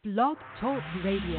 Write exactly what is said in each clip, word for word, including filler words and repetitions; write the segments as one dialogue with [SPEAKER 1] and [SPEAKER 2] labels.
[SPEAKER 1] Blog Talk Radio.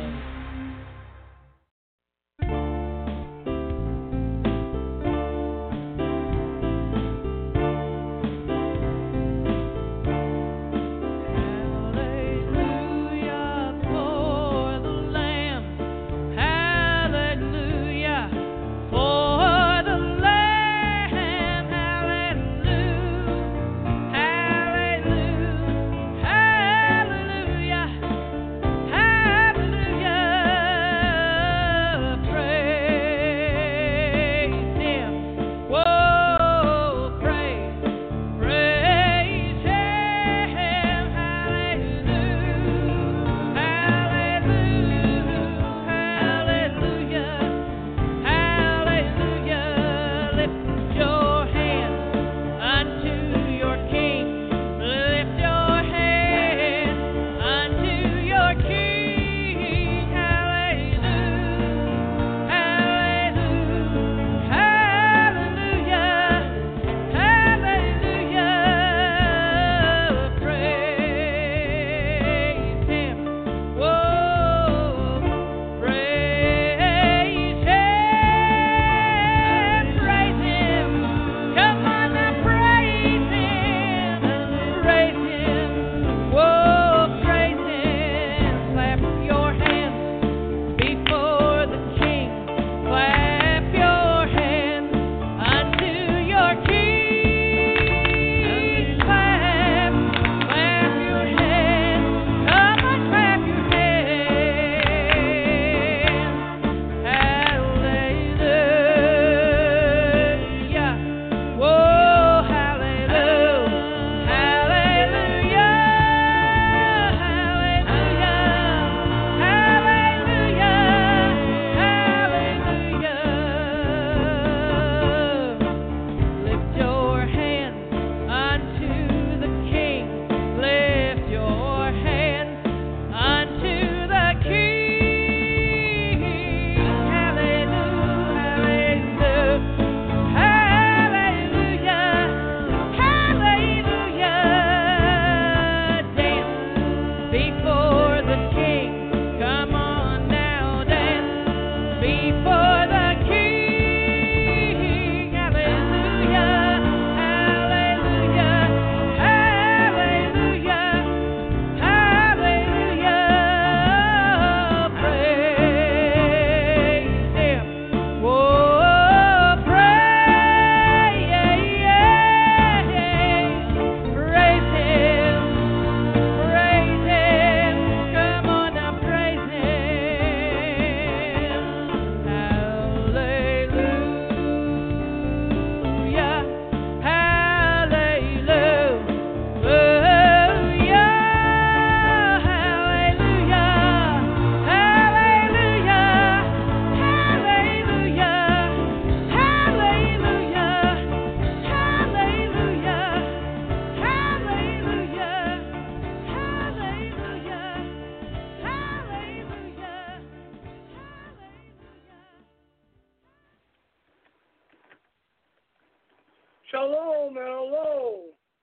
[SPEAKER 2] Shalom and hello,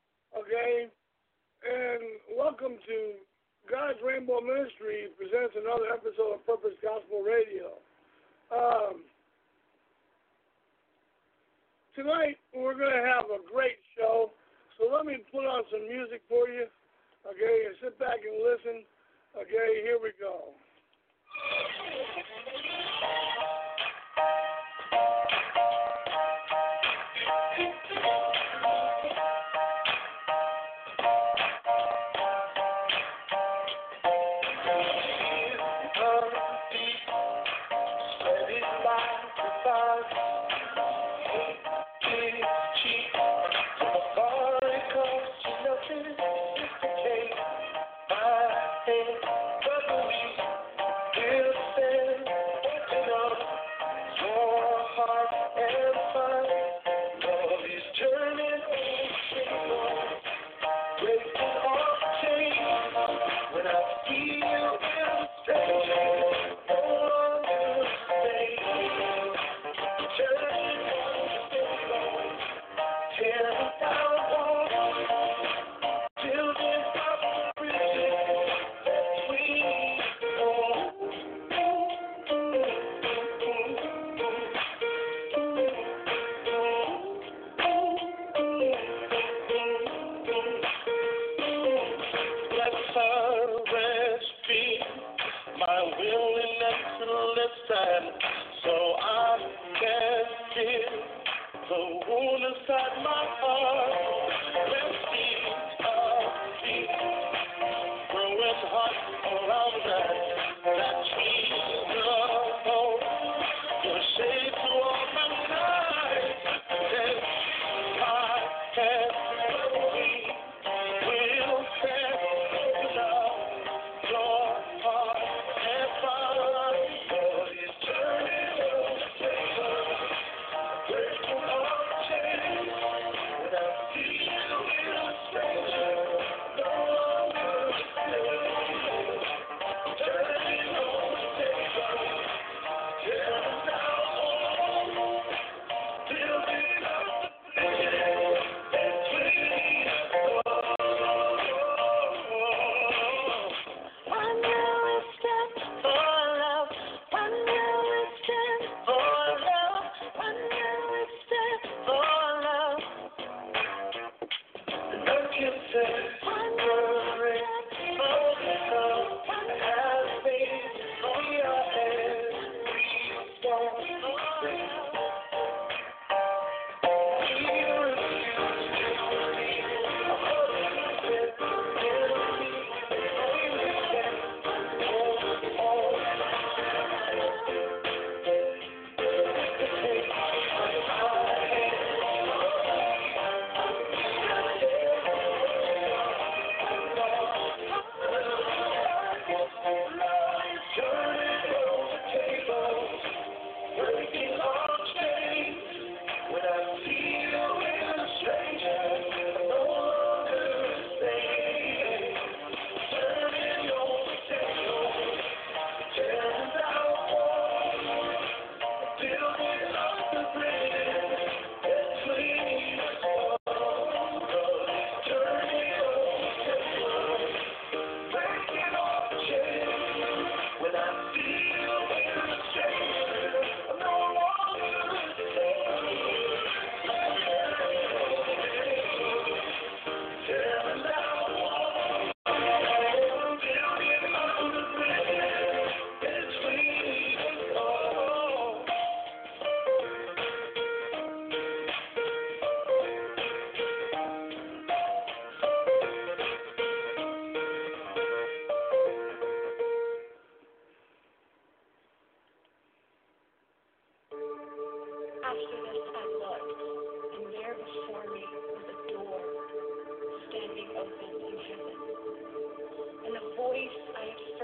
[SPEAKER 2] okay, and welcome to God's Rainbow Ministry presents another episode of Purpose Gospel Radio. Um, tonight we're going to have a great show, so let me put on some music for you, okay, and sit back and listen, okay, here we go. But we will stand, you know.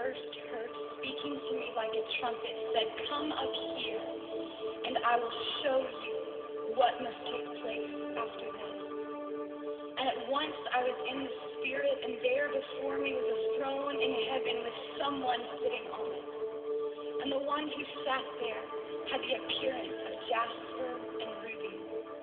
[SPEAKER 1] first heard, speaking to me like a trumpet, said, "Come up here, and I will show you what must take place after this." And at once I was in the Spirit, and there before me was a throne in heaven with someone sitting on it. And the one who sat there had the appearance of jasper and ruby.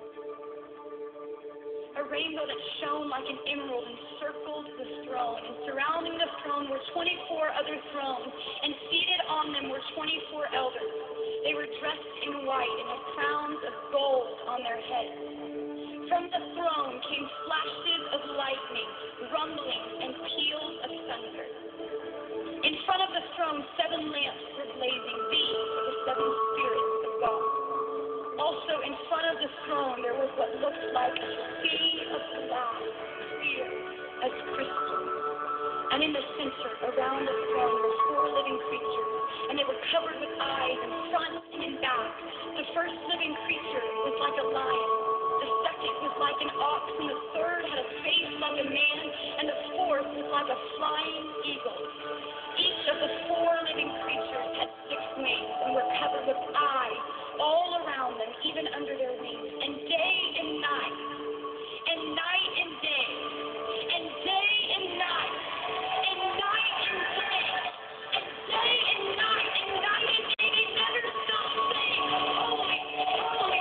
[SPEAKER 1] A rainbow that shone like an emerald encircled the throne, and surrounding the throne were twenty-four other thrones, and seated on them were twenty-four elders. They were dressed in white and had crowns of gold on their heads. From the throne came flashes of lightning, rumblings, and peals of thunder. In front of the throne, seven lamps were blazing. These were the seven spirits of God. Also in front of the throne, there was what looked like a sea of glass, clear as crystal. And in the center, around the throne, were four living creatures, and they were covered with eyes in front and in back. The first living creature was like a lion. The second was like an ox, and the third had a face like a man, and the fourth was like a flying eagle. Each of the four living creatures had six wings and were covered with eyes all around them, even under their wings. And day and night, and night and day, and day and night, and night and day, and day and night, and night and day, they never stopped saying, "Holy, holy,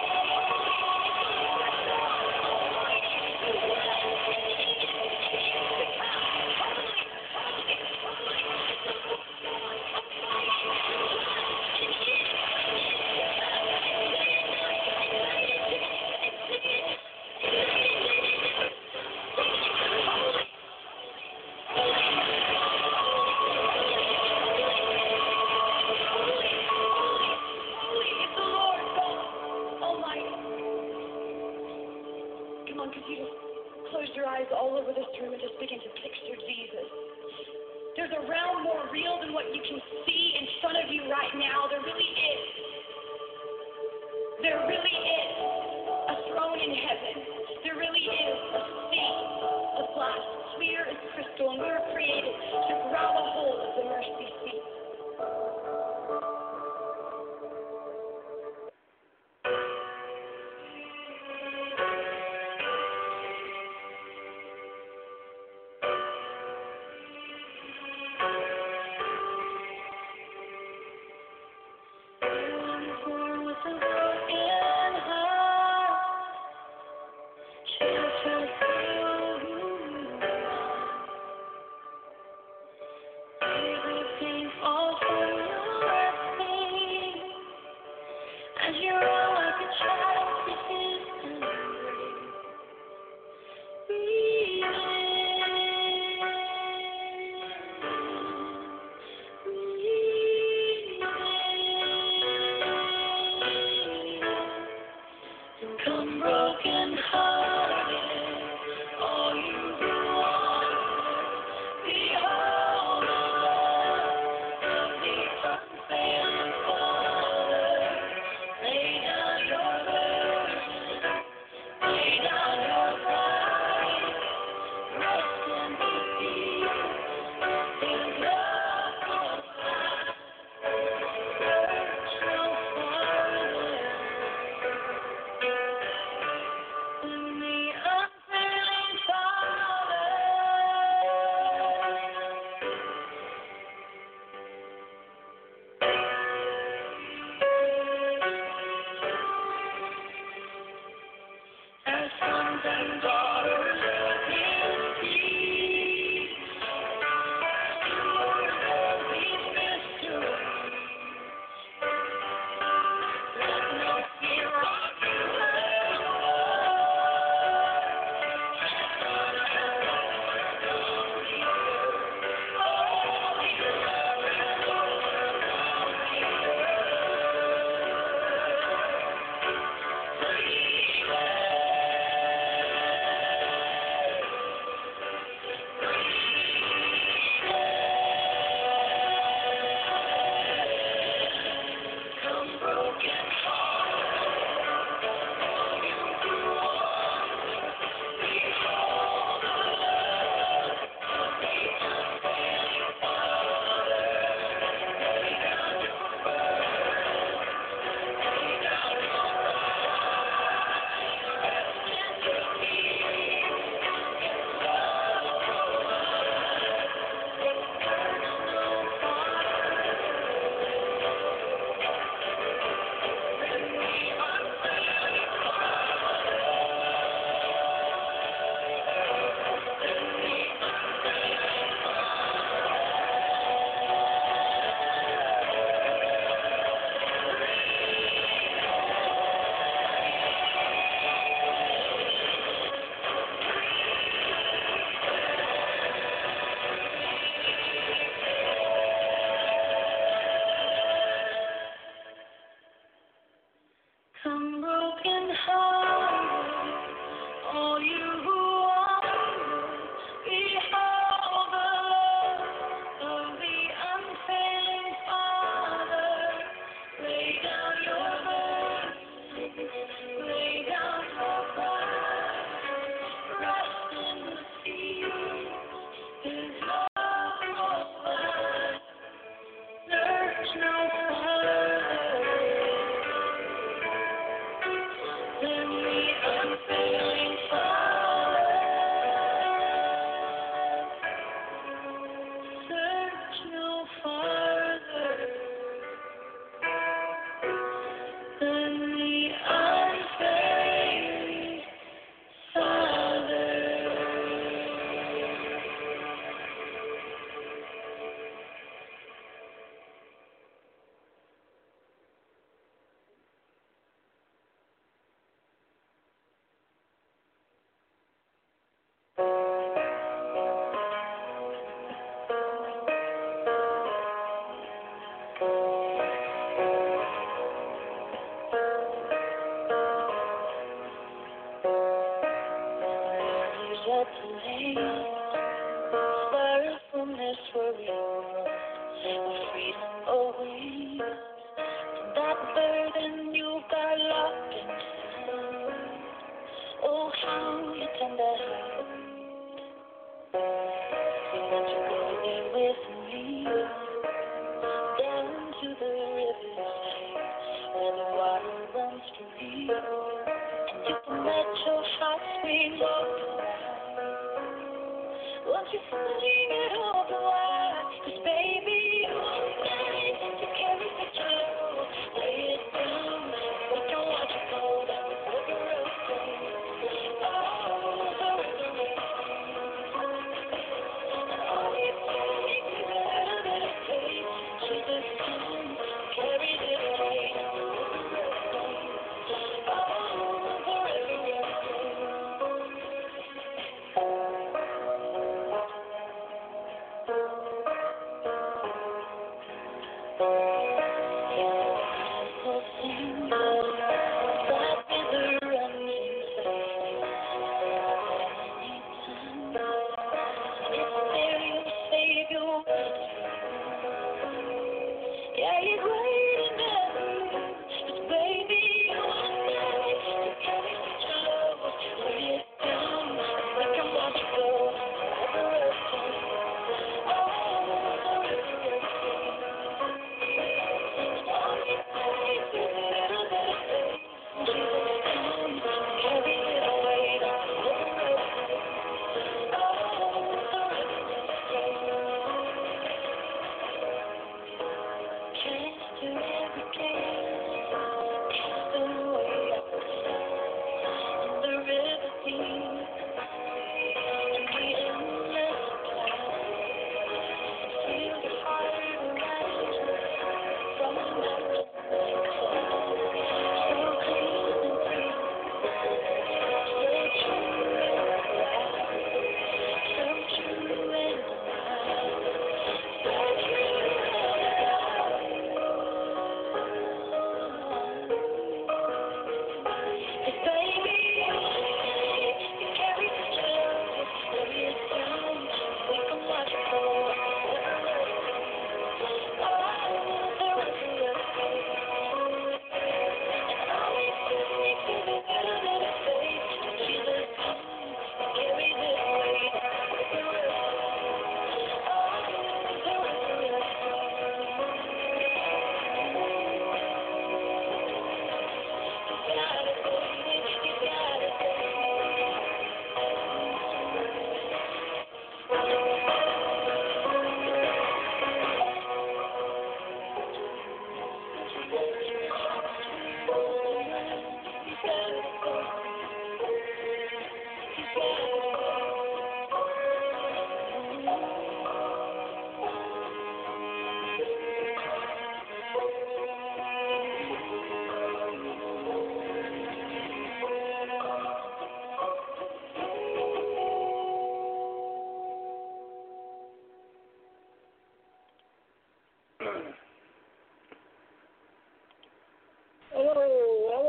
[SPEAKER 1] all over this room and just begin to picture Jesus. There's a realm more real than what you can see in front of you right now. There really is. There really is a throne in heaven. There really is a sea of glass, clear as crystal, and we were created to grab a hold of the mercy seat.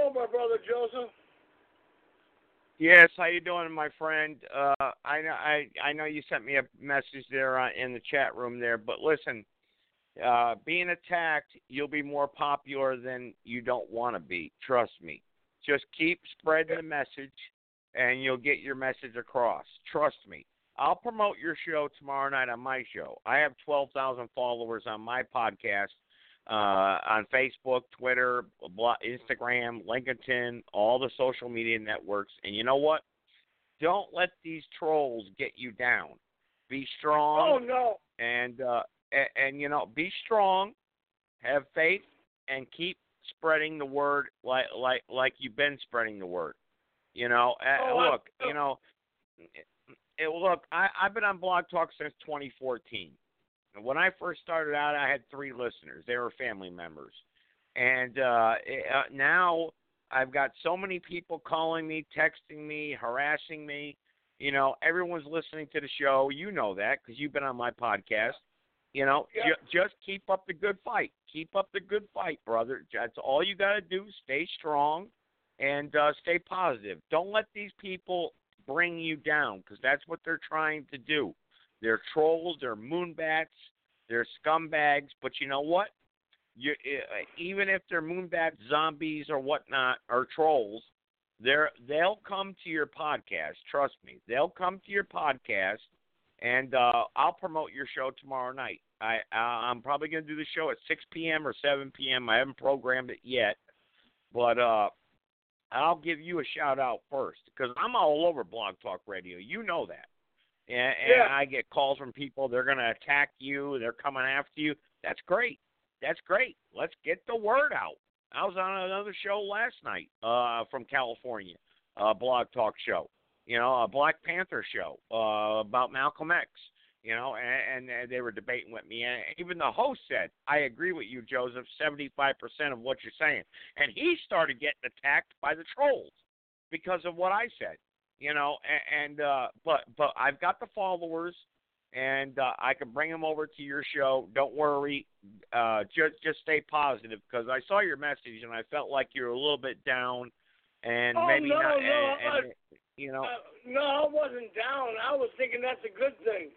[SPEAKER 2] Hello, my brother Joseph.
[SPEAKER 3] Yes, how you doing, my friend? Uh, I know I I know you sent me a message there uh, in the chat room there, but listen, uh, being attacked, you'll be more popular than you don't want to be. Trust me. Just keep spreading the message, and you'll get your message across. Trust me. I'll promote your show tomorrow night on my show. I have twelve thousand followers on my podcast. Uh, on Facebook, Twitter, Instagram, LinkedIn, all the social media networks. And you know what? Don't let these trolls get you down. Be strong.
[SPEAKER 2] Oh, no.
[SPEAKER 3] And, uh, and, and, you know, be strong, have faith, and keep spreading the word like like like you've been spreading the word. You know,
[SPEAKER 2] oh,
[SPEAKER 3] uh, look,
[SPEAKER 2] I,
[SPEAKER 3] you know, it, look, I, I've been on Blog Talk since twenty fourteen. When I first started out, I had three listeners. They were family members. And uh, uh, now I've got so many people calling me, texting me, harassing me. You know, everyone's listening to the show. You know that because you've been on my podcast. You know,
[SPEAKER 2] yeah.
[SPEAKER 3] ju- just keep up the good fight. Keep up the good fight, brother. That's all you got to do. Stay strong and uh, stay positive. Don't let these people bring you down because that's what they're trying to do. They're trolls, they're moonbats, they're scumbags, but you know what? You, even if they're moonbats, zombies, or whatnot, or trolls, they're, they'll come to your podcast. Trust me. They'll come to your podcast, and uh, I'll promote your show tomorrow night. I, I'm probably going to do the show at six p.m. or seven p.m. I haven't programmed it yet, but uh, I'll give you a shout-out first because I'm all over Blog Talk Radio. You know that. And, and
[SPEAKER 2] yeah.
[SPEAKER 3] I get calls from people, they're going to attack you, they're coming after you. That's great. That's great. Let's get the word out. I was on another show last night uh, from California, a Blog Talk show, you know, a Black Panther show uh, about Malcolm X, you know, and, and they were debating with me. And even the host said, I agree with you, Joseph, seventy-five percent of what you're saying. And he started getting attacked by the trolls because of what I said. You know, and, and uh, but but I've got the followers, and uh, I can bring them over to your show. Don't worry, uh, just just stay positive because I saw your message and I felt like you were a little bit down, and
[SPEAKER 2] oh,
[SPEAKER 3] maybe
[SPEAKER 2] no,
[SPEAKER 3] not.
[SPEAKER 2] no,
[SPEAKER 3] And, and,
[SPEAKER 2] I,
[SPEAKER 3] you know,
[SPEAKER 2] uh, no, I wasn't down. I was thinking that's a good thing.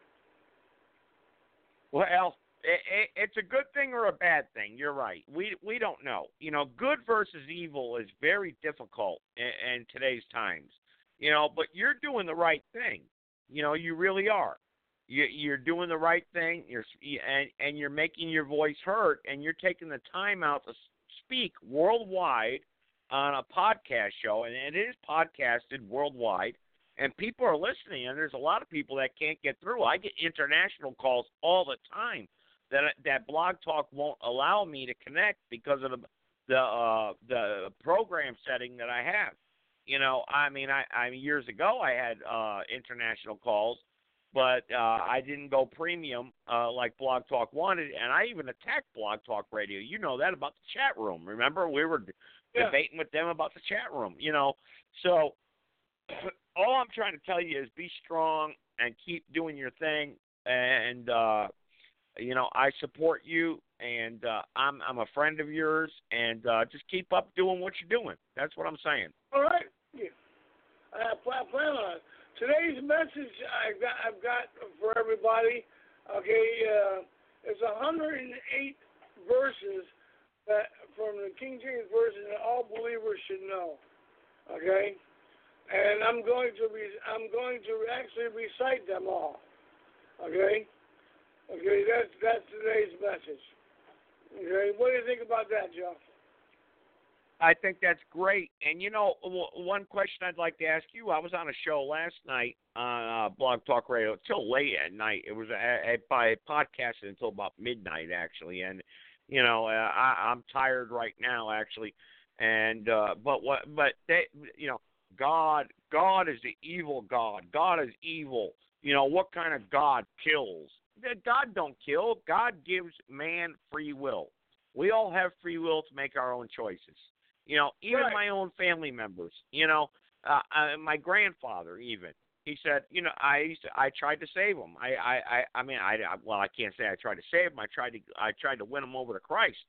[SPEAKER 3] Well, it, it, it's a good thing or a bad thing. You're right. We we don't know. You know, good versus evil is very difficult in, in today's times. You know, but you're doing the right thing. You know, you really are. You, you're doing the right thing. You're and and you're making your voice heard, and you're taking the time out to speak worldwide on a podcast show, and it is podcasted worldwide, and people are listening. And there's a lot of people that can't get through. I get international calls all the time that that Blog Talk won't allow me to connect because of the the uh, the program setting that I have. You know, I mean, I, I years ago I had uh, international calls, but uh, I didn't go premium uh, like Blog Talk wanted, and I even attacked Blog Talk Radio. You know that about the chat room. Remember, we were
[SPEAKER 2] yeah.
[SPEAKER 3] debating with them about the chat room. You know, so all I'm trying to tell you is be strong and keep doing your thing. And uh, you know, I support you, and uh, I'm I'm a friend of yours, and uh, just keep up doing what you're doing. That's what I'm saying.
[SPEAKER 2] All right. Yeah. I plan on it. Today's message I've got, I've got for everybody, okay, uh, it's one hundred eight verses that from the King James Version that all believers should know, okay? And I'm going to be, I'm going to actually recite them all, okay? Okay, that's that's today's message. Okay, what do you think about that, Joe?
[SPEAKER 3] I think that's great. And, you know, w- one question I'd like to ask you, I was on a show last night on uh, Blog Talk Radio till late at night. It was a, a, by podcasting until about midnight, actually. And, you know, uh, I, I'm tired right now, actually. And, uh, but, what, but they, you know, God, God is the evil God. God is evil. You know, what kind of God kills? God don't kill. God gives man free will. We all have free will to make our own choices. You know, even
[SPEAKER 2] right.
[SPEAKER 3] my own family members, you know, uh, uh, my grandfather even, he said, you know, I used to, I tried to save him. I, I, I, I mean, I, I, well, I can't say I tried to save him. I tried to, I tried to win him over to Christ.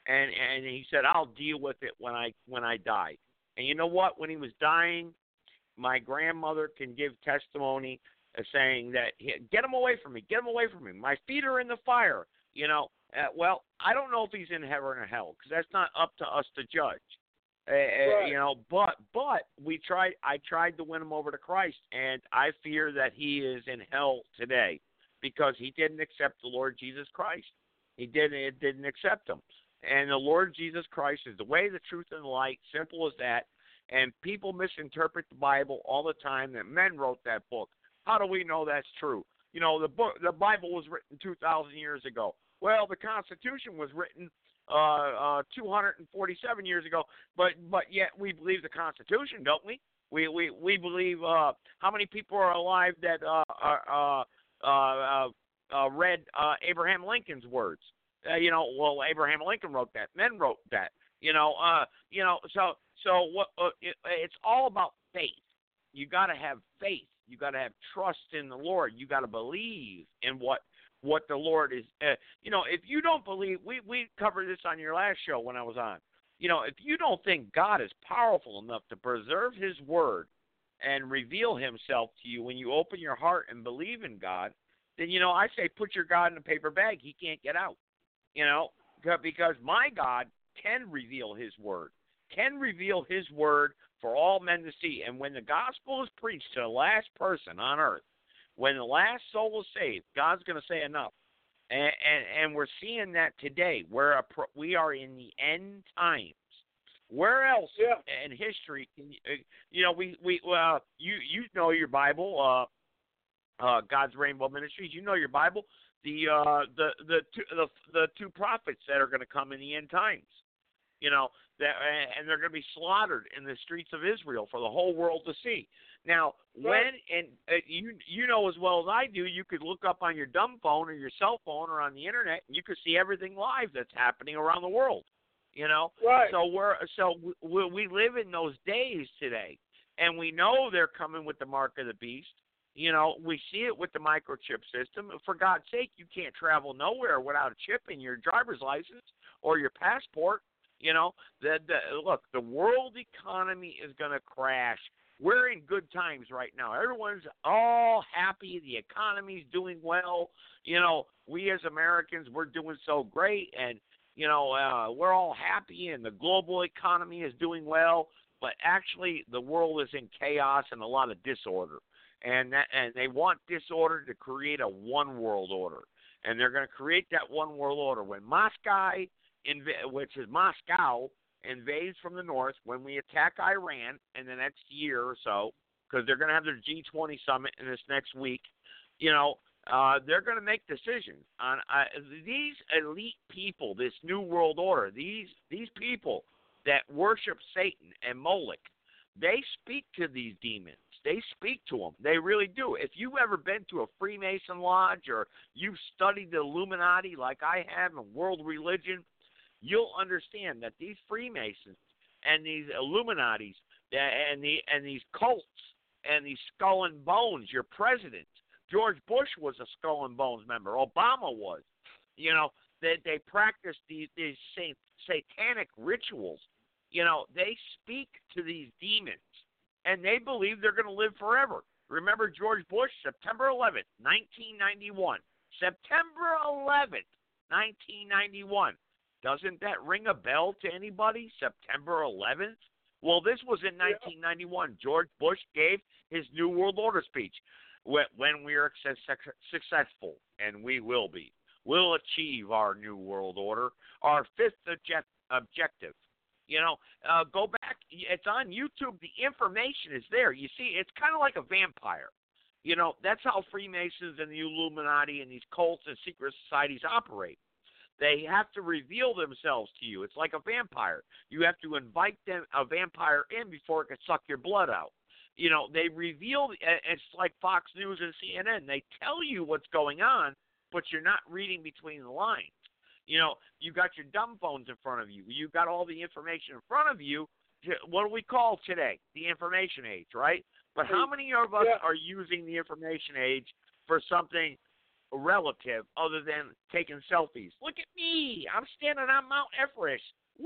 [SPEAKER 3] and and he said, I'll deal with it when I when I die. And you know what? When he was dying, my grandmother can give testimony uh, saying that, get him away from me, get him away from me. My feet are in the fire. You know, uh, well, I don't know if he's in heaven or hell because that's not up to us to judge. Uh,
[SPEAKER 2] right.
[SPEAKER 3] You know, but but we tried. I tried to win him over to Christ, and I fear that he is in hell today because he didn't accept the Lord Jesus Christ. He didn't it didn't accept him, and the Lord Jesus Christ is the way, the truth, and the light. Simple as that. And people misinterpret the Bible all the time. That men wrote that book. How do we know that's true? You know, the book, the Bible was written two thousand years ago. Well, the Constitution was written uh, uh, two hundred forty-seven years ago, but but yet we believe the Constitution, don't we? We we we believe. Uh, how many people are alive that uh, are, uh, uh, uh, read uh, Abraham Lincoln's words? Uh, you know, well, Abraham Lincoln wrote that. Men wrote that. You know, uh, you know. So so what? Uh, it, it's all about faith. You got to have faith. You got to have trust in the Lord. You got to believe in what. what the Lord is, uh, you know, if you don't believe, we, we covered this on your last show when I was on, you know, if you don't think God is powerful enough to preserve his word and reveal himself to you when you open your heart and believe in God, then, you know, I say put your God in a paper bag. He can't get out, you know, because my God can reveal his word, can reveal his word for all men to see. And when the gospel is preached to the last person on earth, when the last soul is saved, God's going to say enough. And, and, and we're seeing that today. We're a pro, we are in the end times. Where else
[SPEAKER 2] yeah.
[SPEAKER 3] in history can you, you know, we, we uh, you, you know your Bible, uh, uh, God's Rainbow Ministries, you know your Bible, the, uh, the, the, two, the, the two prophets that are going to come in the end times, you know, that, and they're going to be slaughtered in the streets of Israel for the whole world to see. Now, when, and uh, you you know as well as I do, you could look up on your dumb phone or your cell phone or on the internet, and you could see everything live that's happening around the world. You know,
[SPEAKER 2] right?
[SPEAKER 3] So we're so we, we live in those days today, and we know they're coming with the mark of the beast. You know, we see it with the microchip system. For God's sake, you can't travel nowhere without a chip in your driver's license or your passport. You know, the, the look, the world economy is going to crash. We're in good times right now. Everyone's all happy. The economy's doing well. You know, we as Americans, we're doing so great, and you know, uh, we're all happy, and the global economy is doing well. But actually, the world is in chaos and a lot of disorder, and that, and they want disorder to create a one world order, and they're going to create that one world order when Moscow, inv- which is Moscow. invades from the north, when we attack Iran in the next year or so, because they're going to have their G twenty summit in this next week, you know, uh, they're going to make decisions on uh, these elite people, this new world order, these these people that worship Satan and Moloch. They speak to these demons. They speak to them. They really do. If you've ever been to a Freemason lodge or you've studied the Illuminati like I have in world religion, you'll understand that these Freemasons and these Illuminatis and the and these cults and these skull and bones, your president, George Bush was a skull and bones member. Obama was. You know, they they practice these these satanic rituals. You know, they speak to these demons, and they believe they're going to live forever. Remember George Bush, September eleventh, nineteen ninety-one. September eleventh, nineteen ninety-one. Doesn't that ring a bell to anybody? September eleventh? Well, this was in nineteen ninety-one. George Bush gave his New World Order speech. When we are successful, and we will be, we'll achieve our New World Order, our fifth object- objective. You know, uh, go back. It's on YouTube. The information is there. You see, it's kind of like a vampire. You know, that's how Freemasons and the Illuminati and these cults and secret societies operate. They have to reveal themselves to you. It's like a vampire. You have to invite them a vampire in before it can suck your blood out. You know, they reveal, it's like Fox News and C N N. They tell you what's going on, but you're not reading between the lines. You know, you got your dumb phones in front of you. You got all the information in front of you. What do we call today? The information age, right? But how many of us
[SPEAKER 2] yeah.
[SPEAKER 3] are using the information age for something relative other than taking selfies. Look at me. I'm standing on Mount Everest.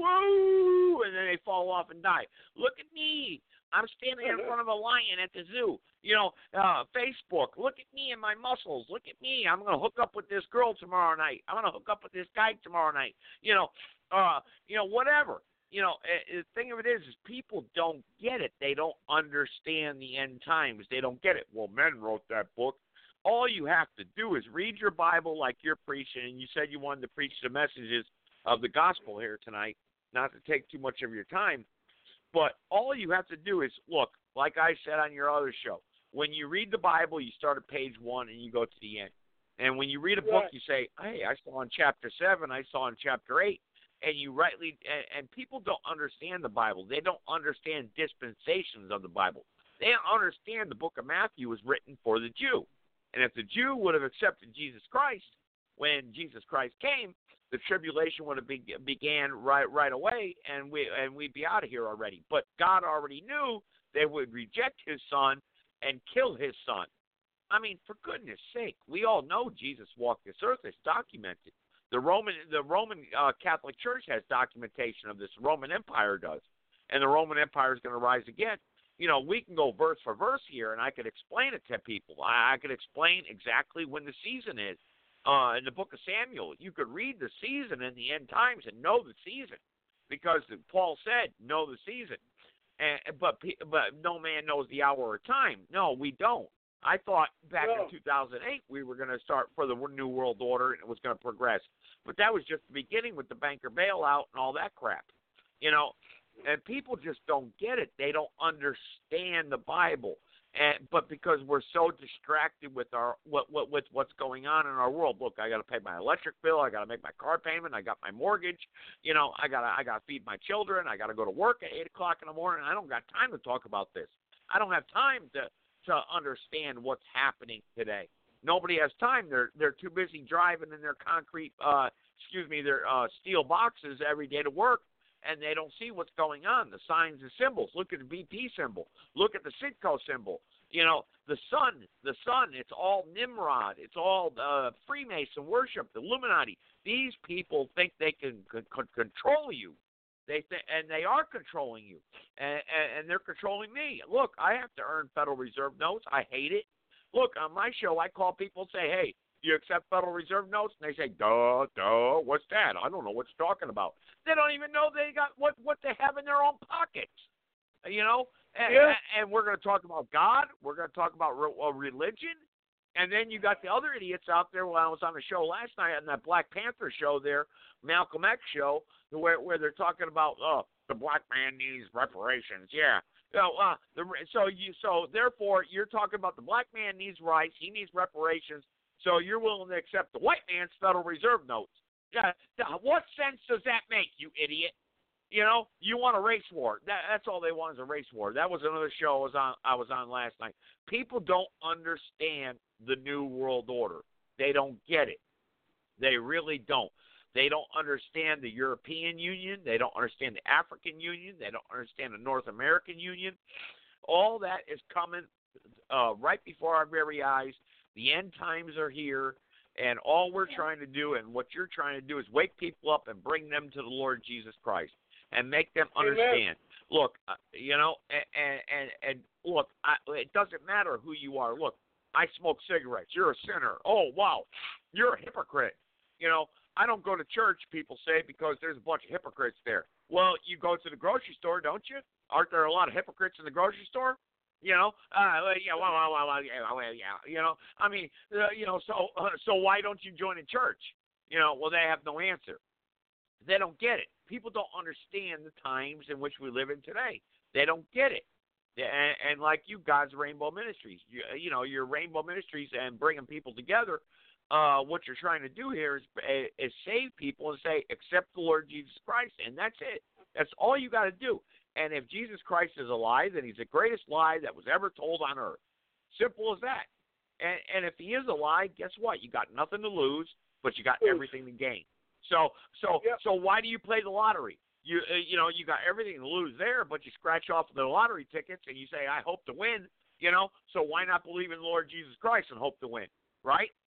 [SPEAKER 3] Woo! And then they fall off and die. Look at me. I'm standing in front of a lion at the zoo. You know, uh, Facebook. Look at me and my muscles. Look at me. I'm going to hook up with this girl tomorrow night. I'm going to hook up with this guy tomorrow night. You know, uh, you know, whatever. You know, uh, the thing of it is, is people don't get it. They don't understand the end times. They don't get it. Well, men wrote that book. All you have to do is read your Bible like you're preaching, and you said you wanted to preach the messages of the gospel here tonight, not to take too much of your time. But all you have to do is, look, like I said on your other show, when you read the Bible, you start at page one and you go to the end. And when you read a book,
[SPEAKER 2] right.
[SPEAKER 3] you say, hey, I saw in chapter seven, I saw in chapter eight. And you rightly, and, and people don't understand the Bible. They don't understand dispensations of the Bible. They don't understand the book of Matthew was written for the Jew. And if the Jew would have accepted Jesus Christ when Jesus Christ came, the tribulation would have be, began right right away, and we and we'd be out of here already. But God already knew they would reject His Son and kill His Son. I mean, for goodness sake, we all know Jesus walked this earth. It's documented. The Roman the Roman uh, Catholic Church has documentation of this. The Roman Empire does, and the Roman Empire is going to rise again. You know, we can go verse for verse here, and I could explain it to people. I, I could explain exactly when the season is. Uh, in the book of Samuel, you could read the season in the end times and know the season, because Paul said, know the season. And, but but no man knows the hour or time. No, we don't. I thought back
[SPEAKER 2] no.
[SPEAKER 3] in two thousand eight we were going to start for the New World Order and it was going to progress. But that was just the beginning with the banker bailout and all that crap. You know, and people just don't get it. They don't understand the Bible. And, but because we're so distracted with our what, what with what's going on in our world, look, I got to pay my electric bill, I got to make my car payment, I got my mortgage, you know, I got to I got to feed my children, I got to go to work at eight o'clock in the morning. I don't got time to talk about this. I don't have time to to understand what's happening today. Nobody has time. They're they're too busy driving in their concrete, uh, excuse me, their uh, steel boxes every day to work. And they don't see what's going on, the signs and symbols. Look at the B P symbol. Look at the Citgo symbol. You know, the sun, the sun, it's all Nimrod. It's all uh, Freemason worship, the Illuminati. These people think they can c- c- control you. They th- And they are controlling you. And, and, and they're controlling me. Look, I have to earn Federal Reserve notes. I hate it. Look, on my show, I call people and say, hey, you accept Federal Reserve notes? And they say, duh, duh, what's that? I don't know what you're talking about. They don't even know they got what, what they have in their own pockets, you know? And,
[SPEAKER 2] yeah.
[SPEAKER 3] and we're going to talk about God. We're going to talk about re- uh, religion. And then you got the other idiots out there. When I was on the show last night, on that Black Panther show there, Malcolm X show, where, where they're talking about uh, the black man needs reparations. Yeah. So, uh, the, so, you, so therefore, you're talking about the black man needs rights. He needs reparations. So you're willing to accept the white man's Federal Reserve notes. Yeah, what sense does that make, you idiot? You know, you want a race war. That, that's all they want is a race war. That was another show I was on, I was on last night. People don't understand the New World Order. They don't get it. They really don't. They don't understand the European Union. They don't understand the African Union. They don't understand the North American Union. All that is coming uh, right before our very eyes. The end times are here, and all we're trying to do and what you're trying to do is wake people up and bring them to the Lord Jesus Christ and make them understand. Amen. Look, uh, you know, and, and, and look, I, it doesn't matter who you are. Look, I smoke cigarettes. You're a sinner. Oh, wow, you're a hypocrite. You know, I don't go to church, people say, because there's a bunch of hypocrites there. Well, you go to the grocery store, don't you? Aren't there a lot of hypocrites in the grocery store? You know, uh, yeah, well, well, well, well, yeah, well, yeah, you know, I mean, uh, you know, so, uh, so why don't you join a church? You know, well, they have no answer. They don't get it. People don't understand the times in which we live in today. They don't get it. And, and like you, God's Rainbow Ministries, you, you know, your Rainbow Ministries and bringing people together. Uh, what you're trying to do here is, is save people and say, accept the Lord Jesus Christ, and that's it. That's all you got to do. And if Jesus Christ is a lie, then he's the greatest lie that was ever told on earth. Simple as that. And, and if he is a lie, guess what? You got nothing to lose, but you got everything to gain. So, so, yep. so why do you play the lottery? You, uh, you know, you got everything to lose there, but you scratch off the lottery tickets and you say, I hope to win. You know, so why not believe in Lord Jesus Christ and hope to win, right?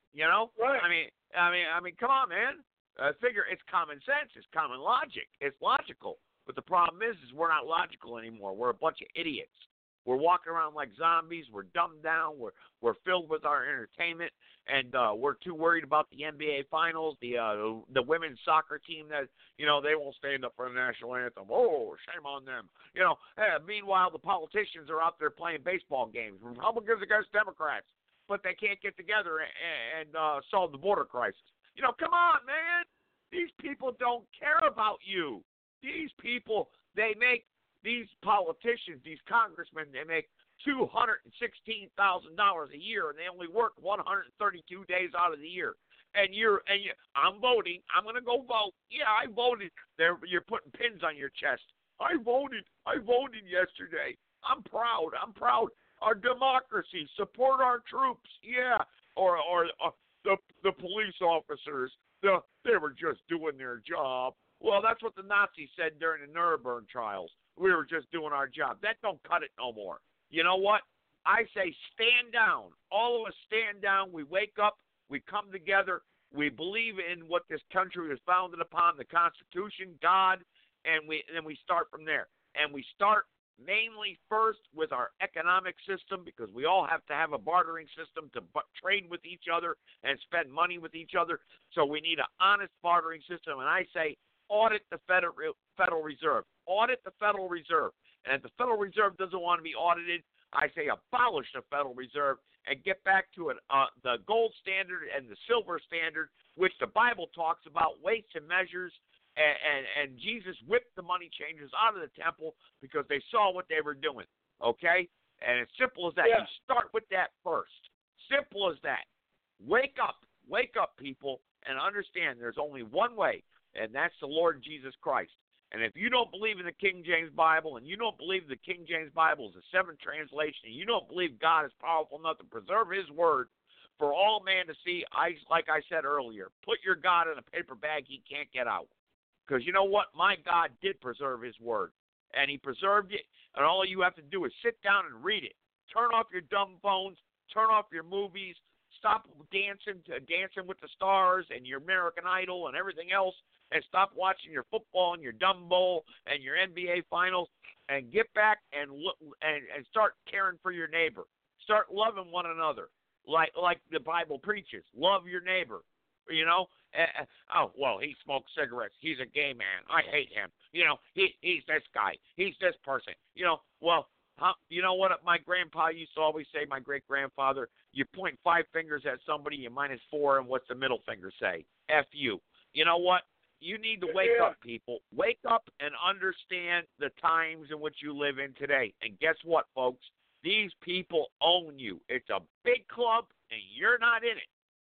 [SPEAKER 3] You know?
[SPEAKER 2] Right.
[SPEAKER 3] I mean, I mean, I mean, come on, man. Uh, figure it's common sense. It's common logic. It's logical. But the problem is, is we're not logical anymore. We're a bunch of idiots. We're walking around like zombies. We're dumbed down. We're we're filled with our entertainment, and uh, we're too worried about the N B A Finals, the uh, the women's soccer team that you know they won't stand up for the national anthem. Oh, shame on them. You know. Eh, meanwhile, the politicians are out there playing baseball games. Republicans against Democrats, but they can't get together and, and uh, solve the border crisis. You know, come on, man. These people don't care about you. These people, they make these politicians, these congressmen, they make two hundred sixteen thousand dollars a year, and they only work one hundred thirty-two days out of the year. And you're, and you, I'm voting. I'm going to go vote. Yeah, I voted. They're, you're putting pins on your chest. I voted. I voted yesterday. I'm proud. I'm proud. Our democracy. Support our troops. Yeah. Or, or uh, the the police officers. The, they were just doing their job. Well, that's what the Nazis said during the Nuremberg trials. We were just doing our job. That don't cut it no more. You know what? I say stand down. All of us stand down. We wake up. We come together. We believe in what this country was founded upon, the Constitution, God, and we and then we start from there. And we start mainly first with our economic system, because we all have to have a bartering system to b- trade with each other and spend money with each other. So we need an honest bartering system. And I say audit the Federal Federal Reserve. Audit the Federal Reserve. And if the Federal Reserve doesn't want to be audited, I say abolish the Federal Reserve and get back to it, uh, the gold standard and the silver standard, which the Bible talks about, weights and measures. And, and, and Jesus whipped the money changers out of the temple because they saw what they were doing. Okay? And it's simple as that.
[SPEAKER 2] Yeah.
[SPEAKER 3] You start with that first. Simple as that. Wake up. Wake up, people, and understand there's only one way, and that's the Lord Jesus Christ. And if you don't believe in the King James Bible, and you don't believe the King James Bible is a seventh translation, and you don't believe God is powerful enough to preserve his word for all man to see, I, like I said earlier, put your God in a paper bag he can't get out. Because you know what? My God did preserve his word, and he preserved it, and all you have to do is sit down and read it. Turn off your dumb phones. Turn off your movies. Stop dancing to Dancing with the Stars and your American Idol and everything else, and stop watching your football and your Dumbo and your N B A Finals, and get back and look and, and start caring for your neighbor. Start loving one another, like like the Bible preaches. Love your neighbor. You know, uh, oh well, he smokes cigarettes. He's a gay man. I hate him. You know, he he's this guy. He's this person. You know, well, huh, you know what? My grandpa used to always say. My great grandfather, you point five fingers at somebody, you minus four, and what's the middle finger say? F you. You know what? You need to wake
[SPEAKER 2] yeah.
[SPEAKER 3] up, people. Wake up and understand the times in which you live in today. And guess what, folks? These people own you. It's a big club, and you're not in it.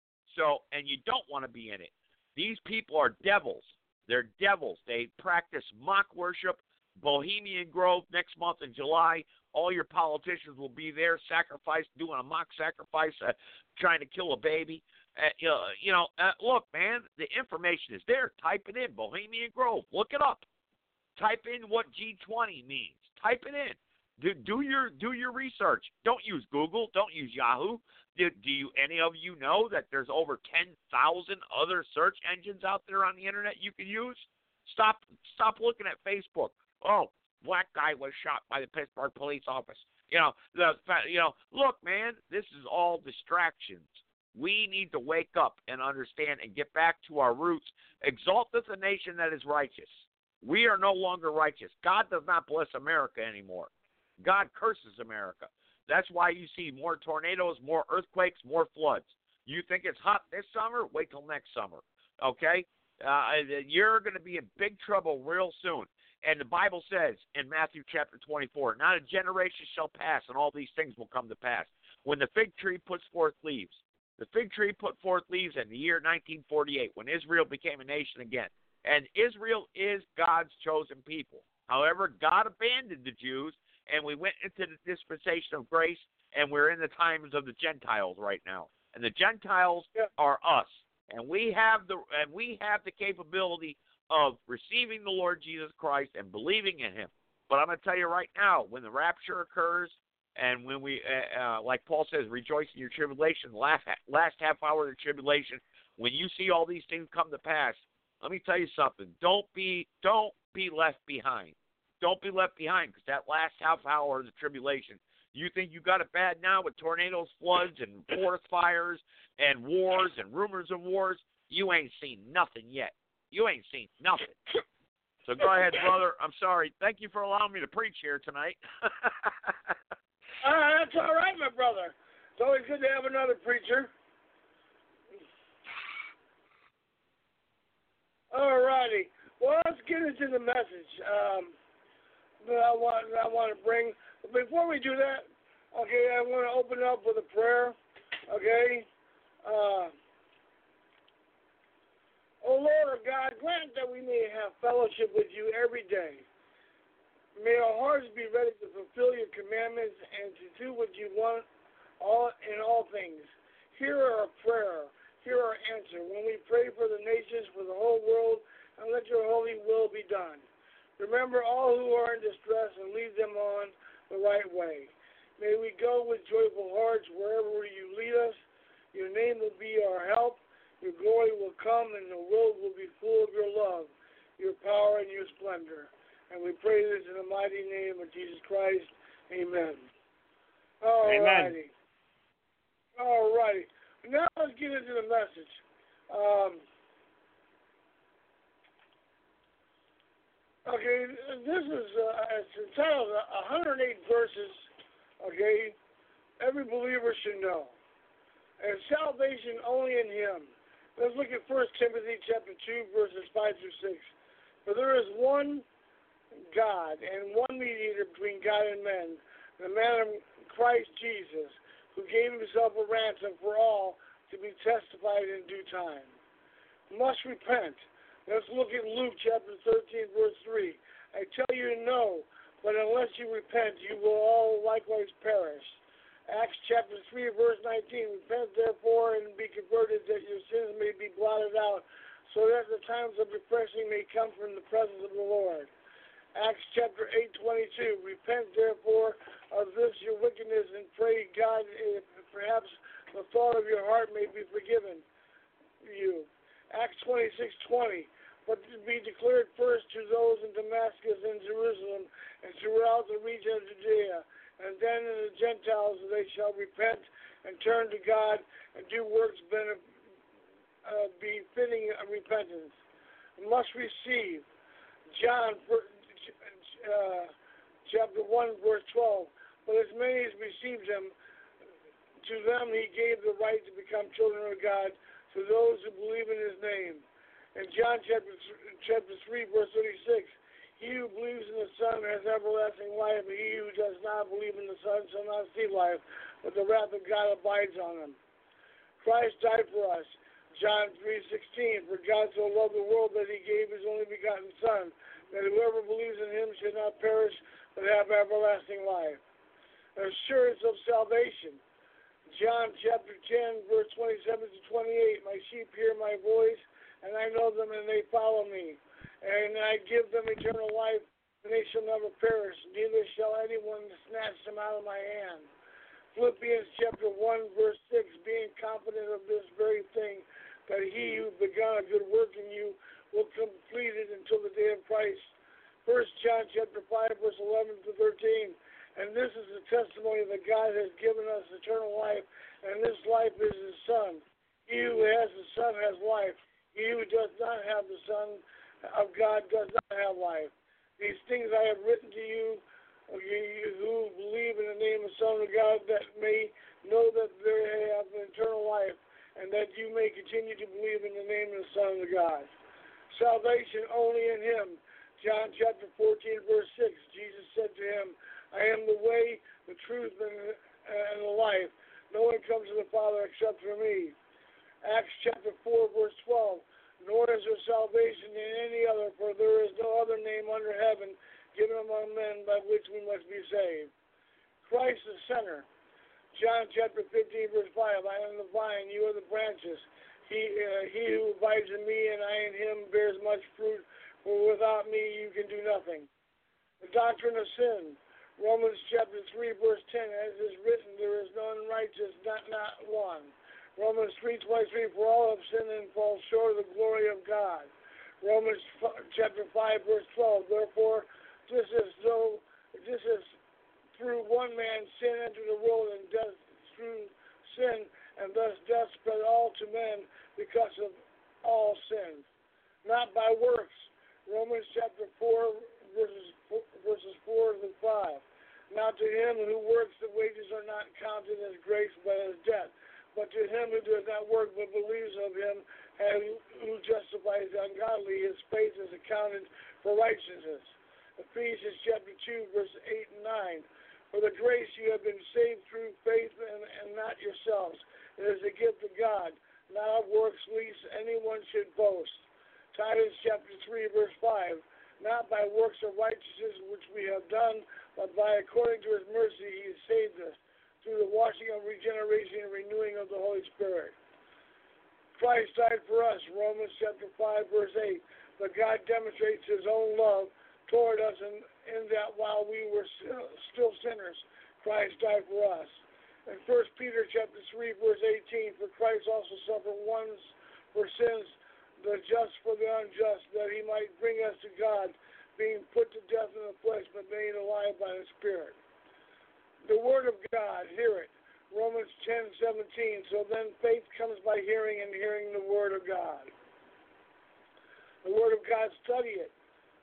[SPEAKER 3] So, and you don't want to be in it. These people are devils. They're devils. They practice mock worship. Bohemian Grove next month in July. All your politicians will be there, sacrifice, doing a mock sacrifice, uh, trying to kill a baby. Uh, you know, uh, look, man, the information is there. Type it in, Bohemian Grove. Look it up. Type in what G twenty means. Type it in. Do, do your do your research. Don't use Google. Don't use Yahoo. Do, do you any of you know that there's over ten thousand other search engines out there on the internet you can use? Stop stop looking at Facebook. Oh, black guy was shot by the Pittsburgh police office. You know, the you know, look, man, this is all distractions. We need to wake up and understand and get back to our roots. Exalteth a nation that is righteous. We are no longer righteous. God does not bless America anymore. God curses America. That's why you see more tornadoes, more earthquakes, more floods. You think it's hot this summer? Wait till next summer, okay? Uh, you're going to be in big trouble real soon. And the Bible says in Matthew chapter twenty-four, not a generation shall pass, and all these things will come to pass. When the fig tree puts forth leaves, the fig tree put forth leaves in the year nineteen forty-eight, when Israel became a nation again. And Israel is God's chosen people. However, God abandoned the Jews, and we went into the dispensation of grace, and we're in the times of the Gentiles right now. And the Gentiles
[SPEAKER 2] yeah.
[SPEAKER 3] are us. And we have the and we have the capability of receiving the Lord Jesus Christ and believing in him. But I'm going to tell you right now, when the rapture occurs And when we, uh, uh, like Paul says, rejoice in your tribulation, last, last half hour of the tribulation, when you see all these things come to pass, let me tell you something. Don't be, don't be left behind. Don't be left behind, because that last half hour of the tribulation, you think you got it bad now with tornadoes, floods, and forest fires, and wars, and rumors of wars. You ain't seen nothing yet. You ain't seen nothing. So go ahead, brother. I'm sorry. Thank you for allowing me to preach here tonight.
[SPEAKER 2] uh, that's all right, my brother. It's always good to have another preacher. All righty. Well, let's get into the message um, that I want, that I want to bring. Before we do that, okay, I want to open up with a prayer, okay? Uh, oh, Lord our God, grant that we may have fellowship with you every day. May our hearts be ready to fulfill your commandments and to do what you want all in all things. Hear our prayer. Hear our answer when we pray for the nations, for the whole world, and let your holy will be done. Remember all who are in distress and lead them on the right way. May we go with joyful hearts wherever you lead us. Your name will be our help. Your glory will come, and the world will be full of your love, your power, and your splendor. And we pray this in the mighty name of Jesus Christ. Amen. All righty. All righty. Now let's get into the message. Um, okay, this is uh, it's entitled one hundred eight verses. Okay, every believer should know, and salvation only in Him. Let's look at First Timothy chapter two, verses five through six. For there is one God and one mediator between God and men, the man of Christ Jesus, who gave himself a ransom for all to be testified in due time. Must repent. Let's look at Luke chapter thirteen, verse three. I tell you no, but unless you repent, you will all likewise perish. Acts chapter three, verse nineteen. Repent therefore and be converted, that your sins may be blotted out, so that the times of refreshing may come from the presence of the Lord. Acts chapter eight, twenty-two. Repent therefore of this your wickedness, and pray God, if perhaps the thought of your heart may be forgiven you. Acts twenty-six, twenty. But to be declared first to those in Damascus and Jerusalem, and throughout the region of Judea, and then in the Gentiles they shall repent and turn to God and do works benef- uh, befitting repentance. Must receive. John uh, chapter one, verse twelve. But as many as received him, to them he gave the right to become children of God, to those who believe in his name. In John chapter, chapter three, verse thirty-six, he who believes in the Son has everlasting life, and he who does not believe in the Son shall not see life, but the wrath of God abides on him. Christ died for us. John three sixteen, for God so loved the world that he gave his only begotten Son, that whoever believes in him should not perish, but have everlasting life. Assurance of salvation. John chapter ten, verse twenty-seven to twenty-eight, my sheep hear my voice, and I know them, and they follow me. And I give them eternal life, and they shall never perish, neither shall anyone snatch them out of my hand. Philippians chapter one, verse six, being confident of this very thing, that he who began a good work in you will complete it until the day of Christ. First John chapter five, verse eleven to thirteen, and this is the testimony that God has given us eternal life, and this life is his Son. He who has the Son has life. He who does not have the Son of God does not have life. These things I have written to you, you who believe in the name of the Son of God, that may know that they have eternal life, and that you may continue to believe in the name of the Son of God. Salvation only in him. John chapter fourteen, verse six, Jesus said to him, I am the way, the truth, and, and the life. No one comes to the Father except through me. Acts chapter four, verse twelve, nor is there salvation in any other, for there is no other name under heaven given among men by which we must be saved. Christ the center. John chapter fifteen, verse five, I am the vine, you are the branches. He, uh, he who abides in me and I in him bears much fruit, for without me you can do nothing. The doctrine of sin. Romans chapter three, verse ten, as is written, there is none righteous, not not one. Romans three twenty-three, for all have sinned and fall short of the glory of God. Romans chapter five, verse twelve, therefore, just as though, just as through one man sin entered the world, and death through sin, and thus death spread all to men because of all sins, not by works. Romans chapter four, verses verses four and five. Now to him who works, the wages are not counted as grace, but as debt. But to him who does not work, but believes of him, and who justifies the ungodly, his faith is accounted for righteousness. Ephesians chapter two, verse eight and nine. For the grace you have been saved through faith, and, and not yourselves. It is a gift of God, not of works, lest anyone should boast. Titus chapter three, verse five. Not by works of righteousness which we have done, but by according to his mercy he has saved us, through the washing of regeneration and renewing of the Holy Spirit. Christ died for us, Romans chapter five, verse eight. But God demonstrates his own love toward us in, in that while we were still, still sinners, Christ died for us. In First Peter chapter three, verse eighteen, for Christ also suffered once for sins, the just for the unjust, that he might bring us to God, being put to death in the flesh, but made alive by the Spirit. The Word of God, hear it. Romans ten seventeen. So then faith comes by hearing, and hearing the Word of God. The Word of God, study it.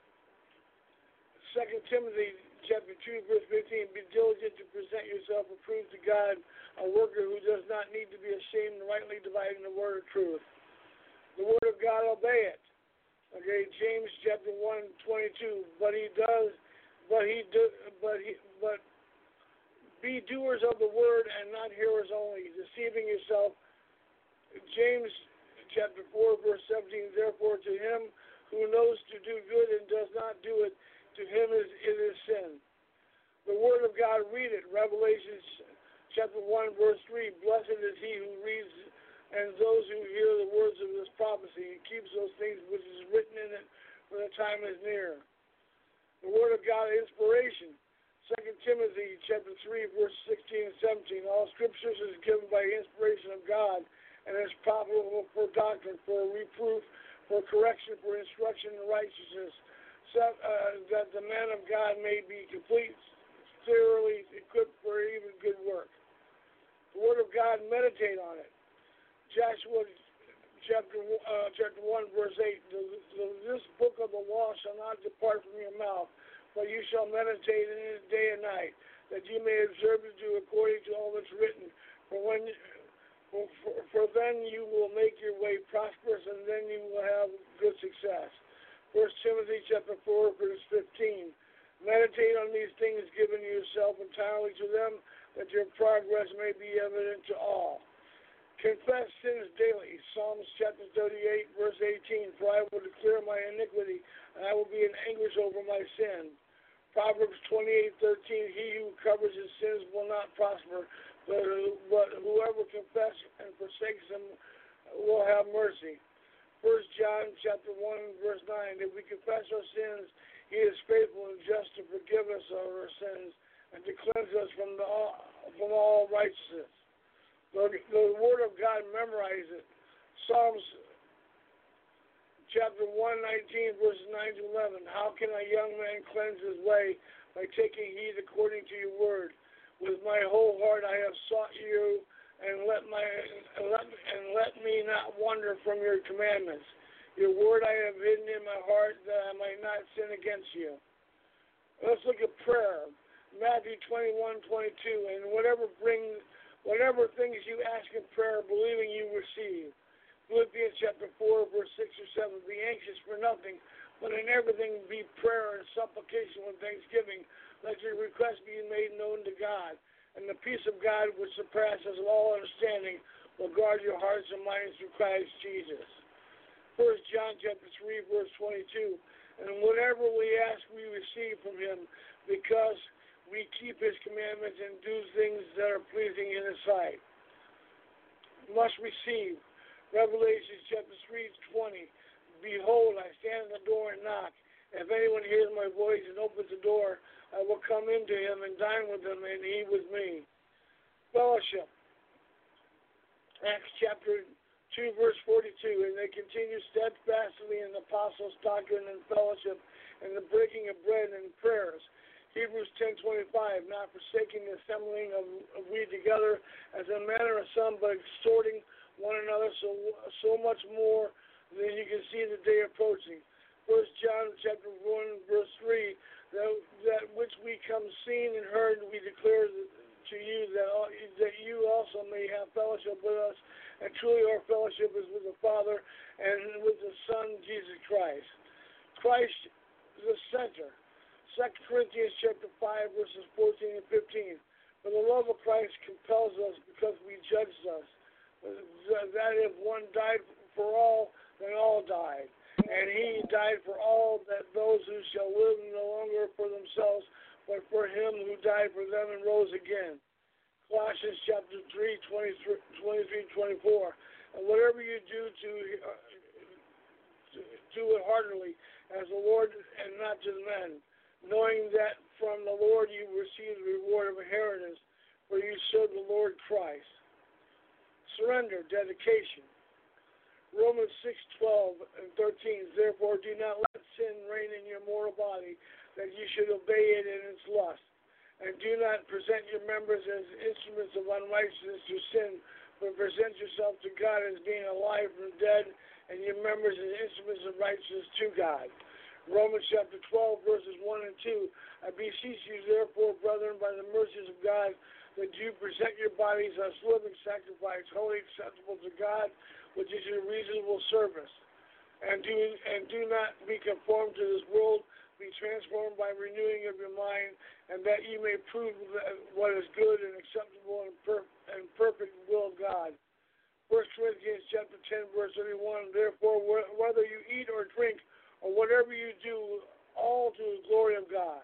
[SPEAKER 2] Second Timothy chapter two, verse fifteen. Be diligent to present yourself approved to God, a worker who does not need to be ashamed, rightly dividing the word of truth. The Word of God, obey it. Okay, James chapter one, twenty-two. But he does, but he do, but he, but be doers of the word and not hearers only, deceiving yourself. James chapter four, verse seventeen. Therefore, to him who knows to do good and does not do it, to him is it is sin. The Word of God, read it. Revelation chapter one, verse three. Blessed is he who reads and those who hear the words of this prophecy and keeps those things which is written in it, for the time is near. The Word of God, inspiration. Second Timothy chapter three, verse sixteen and seventeen. All scriptures is given by inspiration of God, and is profitable for doctrine, for reproof, for correction, for instruction in righteousness, so, uh, that the man of God may be complete, thoroughly equipped for even good work. The Word of God, meditate on it. Joshua chapter uh, chapter one, verse eight. This book of the law shall not depart from your mouth, but you shall meditate in it day and night, that you may observe to do according to all that's written. For when, for, for, for then you will make your way prosperous, and then you will have good success. First Timothy chapter four, verse fifteen. Meditate on these things, giving yourself entirely to them, that your progress may be evident to all. Confess sins daily. Psalms chapter thirty-eight, verse eighteen. For I will declare my iniquity, and I will be in anguish over my sin. Proverbs twenty-eight, thirteen. He who covers his sins will not prosper, but, but whoever confesses and forsakes them will have mercy. First John chapter one, verse nine. If we confess our sins, he is faithful and just to forgive us of our sins and to cleanse us from, the, from all righteousness. The, the Word of God, memorize it. Psalms chapter one nineteen, verses nine to eleven. How can a young man cleanse his way? By taking heed according to your word. With my whole heart I have sought you, and let my and let, and let me not wander from your commandments. Your word I have hidden in my heart, that I might not sin against you. Let's look at prayer. Matthew twenty-one, twenty-two. And whatever brings Whatever things you ask in prayer, believing you receive. Philippians chapter four, verse six or seven. Be anxious for nothing, but in everything be prayer and supplication with thanksgiving. Let your requests be made known to God. And the peace of God, which surpasses all understanding, will guard your hearts and minds through Christ Jesus. First John chapter three, verse twenty-two. And whatever we ask, we receive from him, because we keep his commandments and do things that are pleasing in his sight. Must receive. Revelation chapter three, twenty. Behold, I stand at the door and knock. If anyone hears my voice and opens the door, I will come into him and dine with him, and he with me. Fellowship. Acts chapter two, verse forty-two. And they continue steadfastly in the apostles' doctrine and fellowship, and the breaking of bread and prayers. Hebrews ten twenty-five, not forsaking the assembling of, of we together as a manner of some, but exhorting one another so so much more than you can see the day approaching. First John chapter one, verse three, that, that which we come seen and heard, we declare to you that all, that you also may have fellowship with us, and truly our fellowship is with the Father and with the Son, Jesus Christ. Christ is the center. Second Corinthians chapter five, verses fourteen and fifteen. For the love of Christ compels us because we judged us, that if one died for all, then all died. And he died for all, that those who shall live no longer for themselves, but for him who died for them and rose again. Colossians chapter three, twenty-three, twenty-four. And whatever you do, to, uh, to do it heartily, as the Lord and not to men, knowing that from the Lord you receive the reward of inheritance, for you serve the Lord Christ. Surrender, dedication. Romans six, twelve and thirteen. Therefore do not let sin reign in your mortal body, that you should obey it in its lust. And do not present your members as instruments of unrighteousness to sin, but present yourself to God as being alive from the dead, and your members as instruments of righteousness to God. Romans chapter twelve, verses one and two. I beseech you, therefore, brethren, by the mercies of God, that you present your bodies as living sacrifice, wholly acceptable to God, which is your reasonable service. And do and do not be conformed to this world, be transformed by renewing of your mind, and that you may prove what is good and acceptable and, per- and perfect will of God. First Corinthians chapter ten, verse thirty-one. Therefore, whether you eat or drink, or whatever you do, all to the glory of God.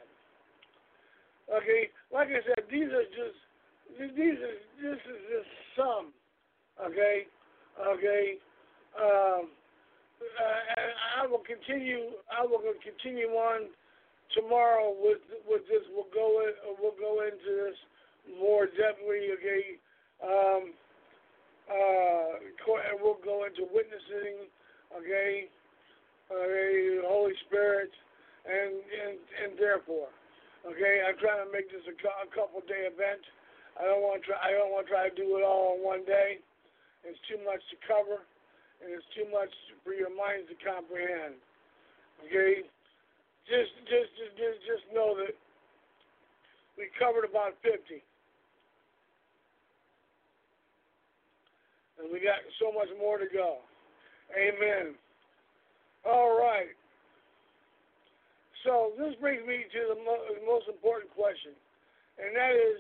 [SPEAKER 2] Okay, like I said, these are just, these are, this is just some, okay, okay. Um, uh, and I will continue, I will continue on tomorrow with with this. We'll go in, we'll go into this more deeply, okay. Um, uh, and we'll go into witnessing, okay. Okay, the Holy Spirit, and, and and therefore, okay, I'm trying to make this a, a couple day event. I don't want to try. I don't want to try to do it all in one day. It's too much to cover, and it's too much for your minds to comprehend. Okay, just just just just, just know that we covered about fifty, and we got so much more to go. Amen. All right. So this brings me to the mo- most important question, and that is,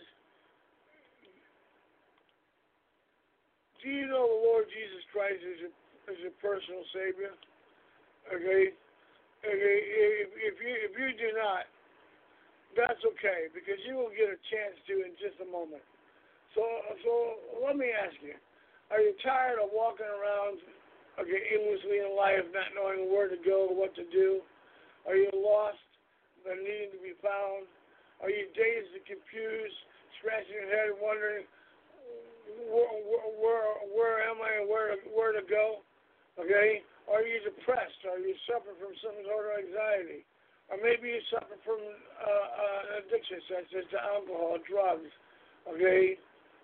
[SPEAKER 2] do you know the Lord Jesus Christ as your, as your personal Savior? Okay. Okay. If, if you if you do not, that's okay, because you will get a chance to in just a moment. So so let me ask you: are you tired of walking around, okay, aimlessly in life, not knowing where to go, what to do? Are you lost but needing to be found? Are you dazed and confused, scratching your head, wondering where, where, where am I and where, where to go? Okay? Are you depressed? Are you suffering from some sort of anxiety? Or maybe you suffer from uh, uh, addiction, such as to alcohol, drugs, okay?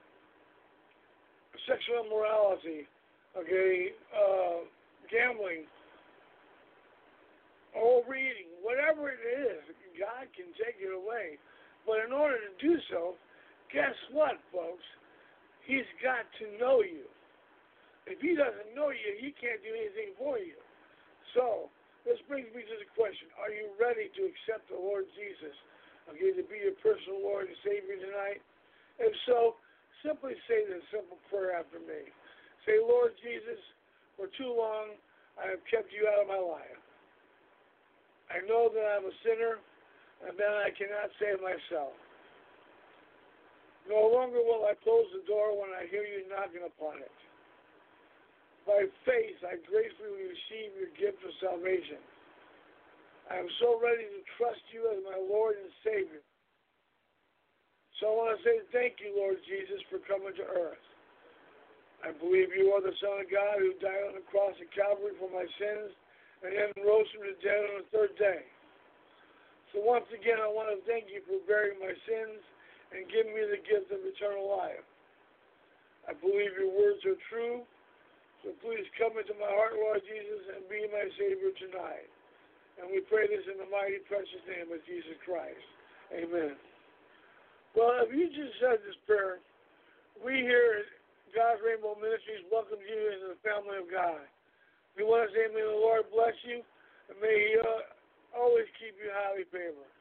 [SPEAKER 2] Sexual immorality. Okay, uh, gambling, overeating, whatever it is, God can take it away. But in order to do so, guess what, folks? He's got to know you. If he doesn't know you, he can't do anything for you. So, this brings me to the question, are you ready to accept the Lord Jesus, okay, to be your personal Lord and Savior tonight? If so, simply say this simple prayer after me. Say, Lord Jesus, for too long I have kept you out of my life. I know that I'm a sinner and that I cannot save myself. No longer will I close the door when I hear you knocking upon it. By faith, I gratefully receive your gift of salvation. I am so ready to trust you as my Lord and Savior. So I want to say thank you, Lord Jesus, for coming to earth. I believe you are the Son of God who died on the cross of Calvary for my sins and then rose from the dead on the third day. So once again, I want to thank you for bearing my sins and giving me the gift of eternal life. I believe your words are true, so please come into my heart, Lord Jesus, and be my Savior tonight. And we pray this in the mighty, precious name of Jesus Christ. Amen. Well, if you just said this prayer, we here at God's Rainbow Ministries welcome you into the family of God. We want to say, may the Lord bless you, and may He uh, always keep you highly favored.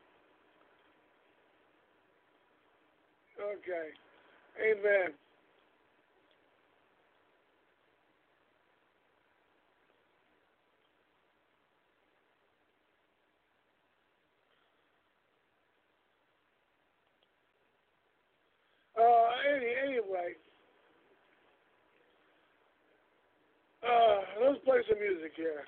[SPEAKER 2] Okay. Amen. Uh, any, anyway, uh, let's play some music here.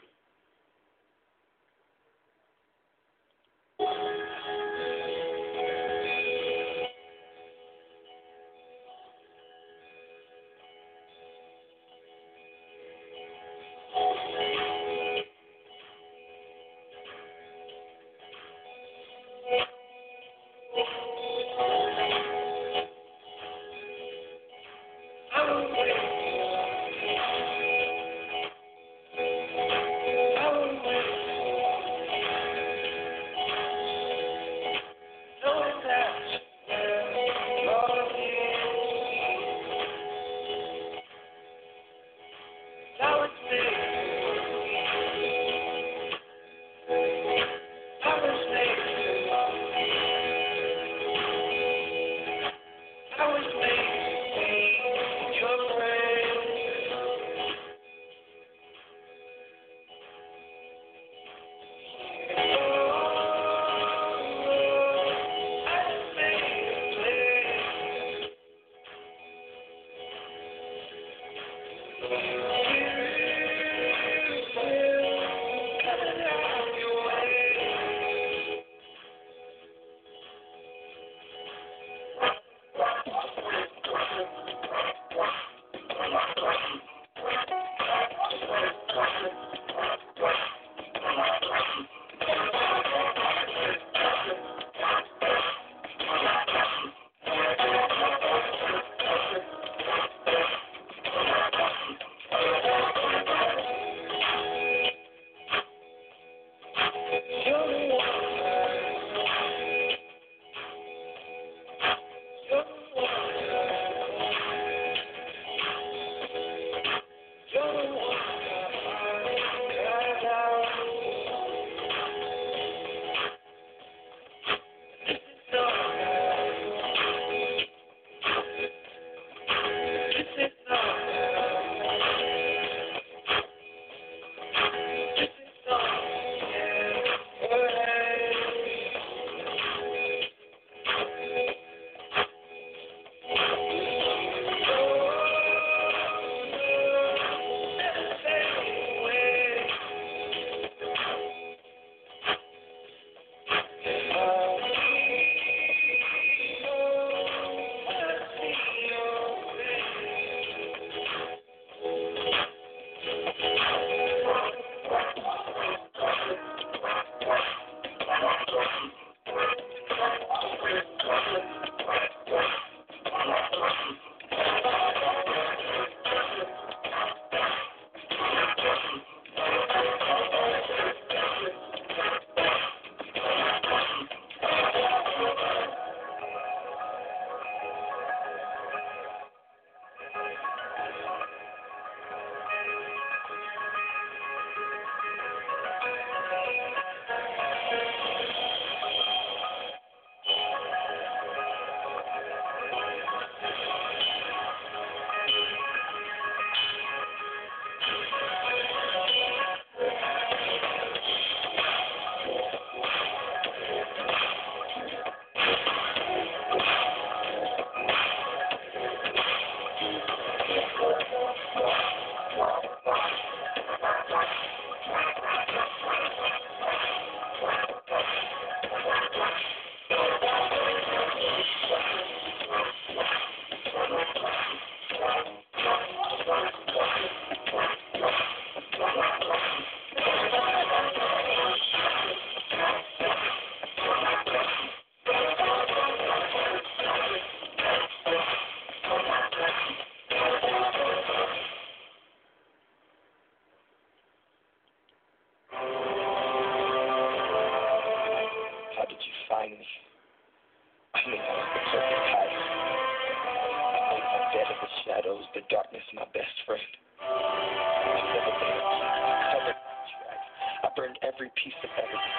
[SPEAKER 4] burned every piece of evidence.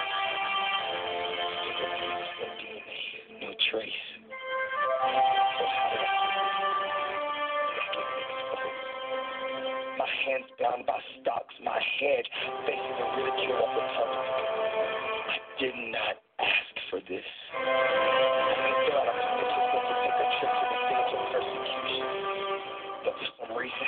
[SPEAKER 4] No D N A, no trace. So how did I get exposed? My hands bound by stocks, my head facing the ridicule of the public. I did not ask for this. I didn't fill out a petition to take a trip to the stage of persecution. But for some reason,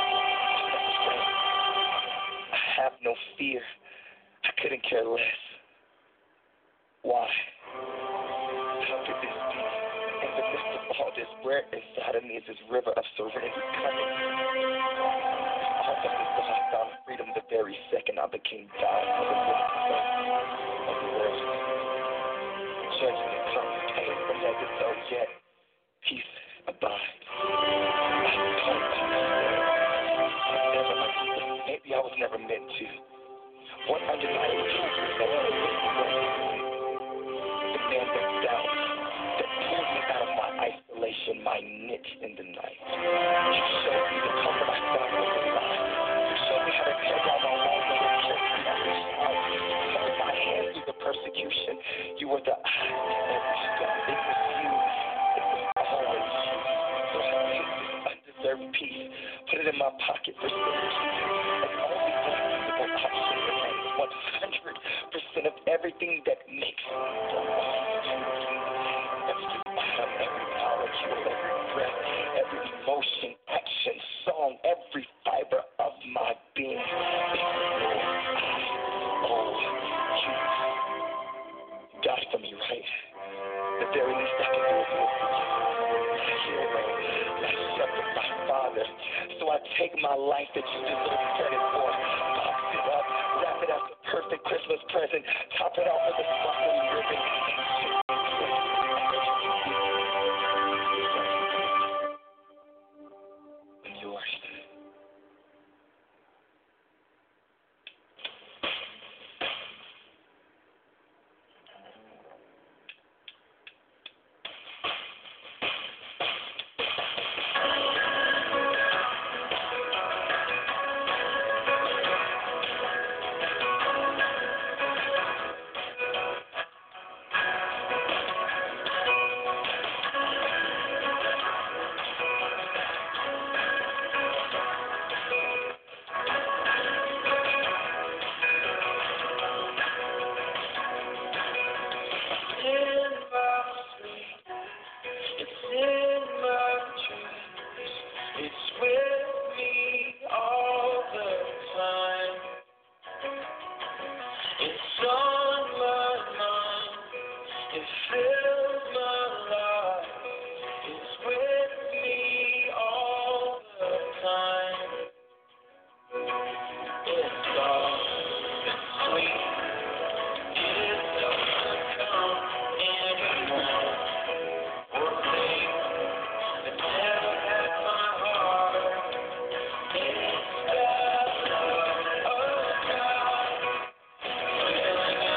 [SPEAKER 4] I have no fear. I couldn't care less. Why? How could this be? In the midst of all this, where inside of me is this river of serenity coming? All that is that I found freedom the very second I became God of the world. Of the world. Judgment comes, pain from head to toe, yet peace abides. I don't understand. I never understood. Maybe I was never meant to. What undeniable truth is that I was the man that down, that pulled me out of my isolation, my niche in the night. You showed me the comfort I found in the lie. You showed me how to tear down my walls and replace them every side. You held my hand through the persecution. You were the eye in every storm. It was you. It was always you. So I take this undeserved peace, put it in my pocket for safety. And only one feasible option remains. one hundred percent of everything that makes me go on. Every atom, every molecule, every breath, every emotion, action, song, every fiber of my being is your I owe you. Die for me, right? The very least I can do is live for you. My hero, my shepherd, my father. So I take my life that you deserve credit for, box it up, wrap it up, the perfect Christmas present, top it off with a sparkling ribbon, and yours. Feeling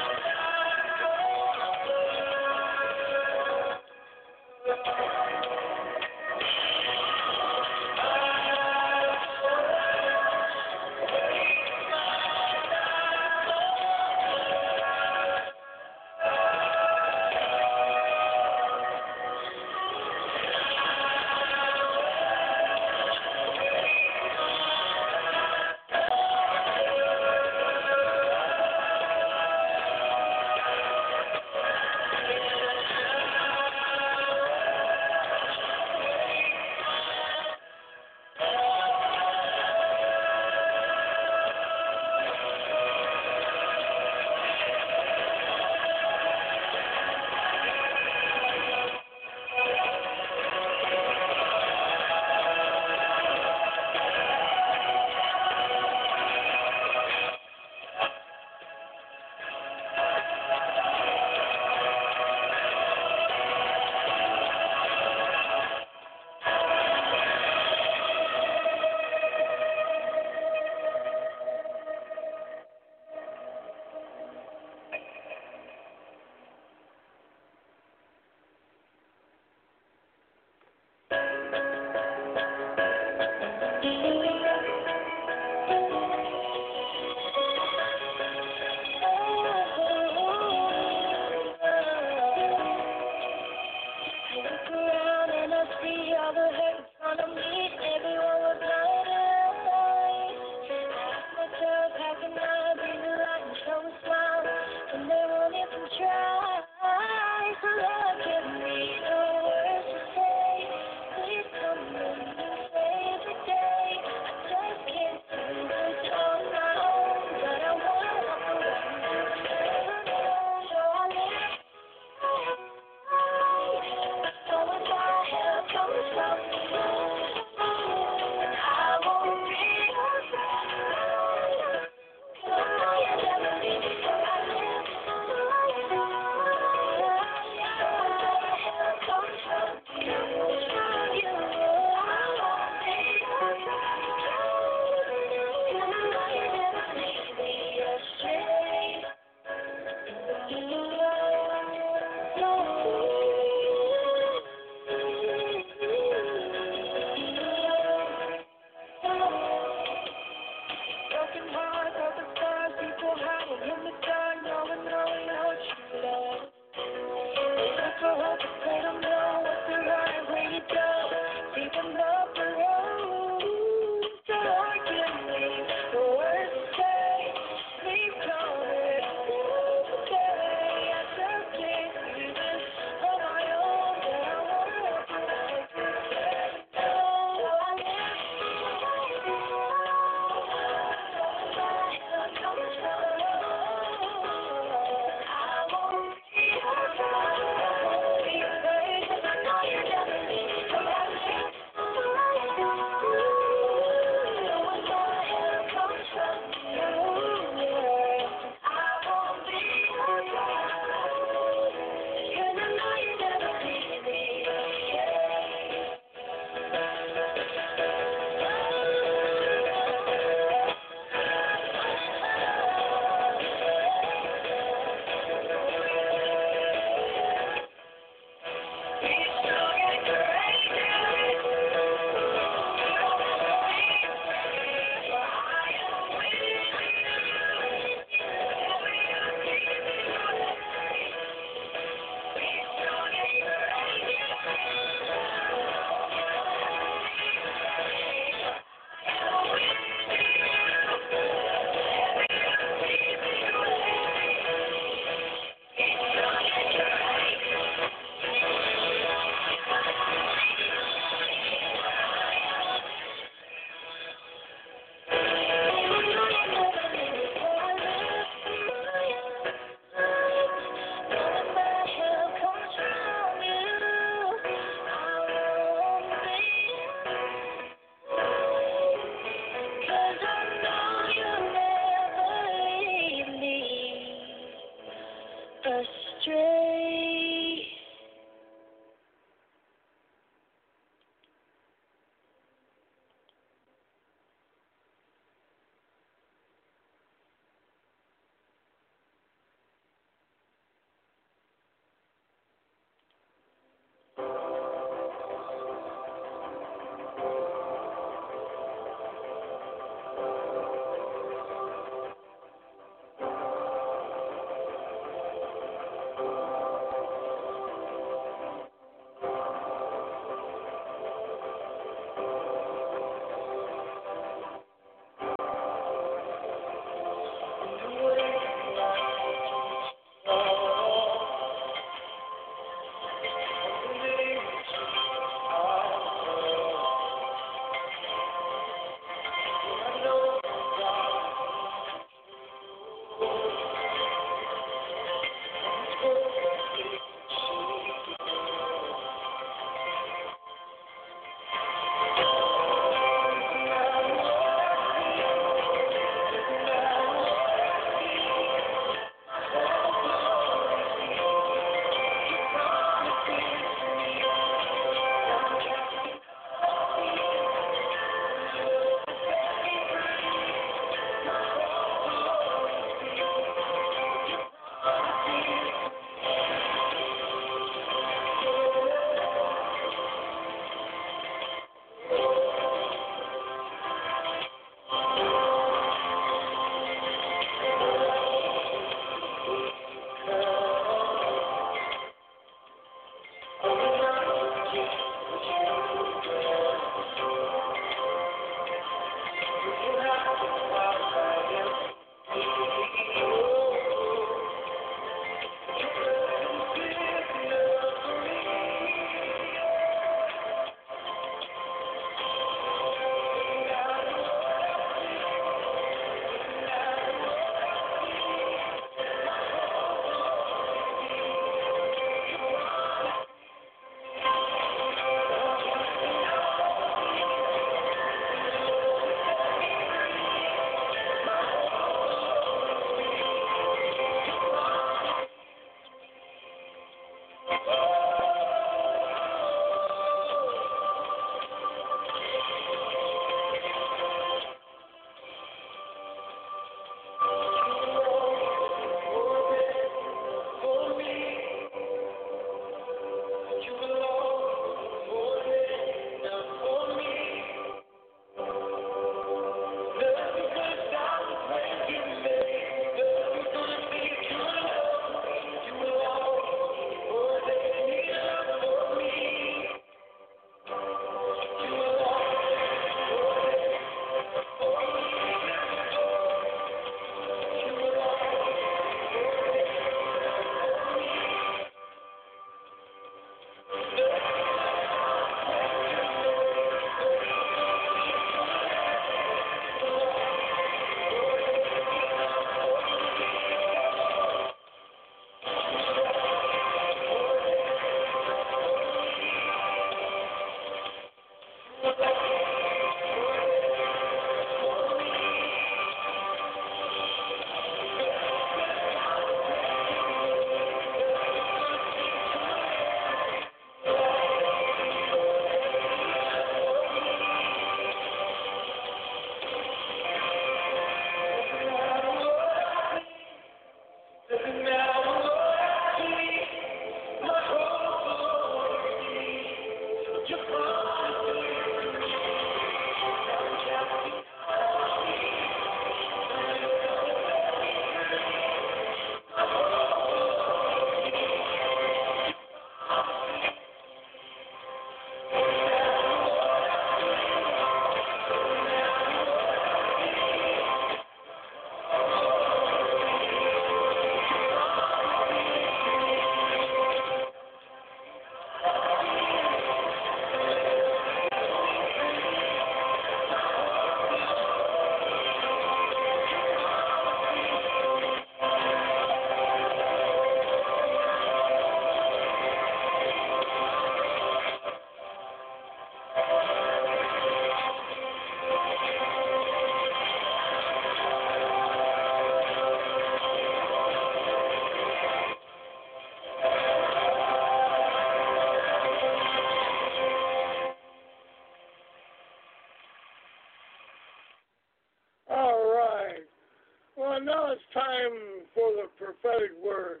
[SPEAKER 2] Well, now it's time for the prophetic word.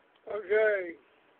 [SPEAKER 2] Okay.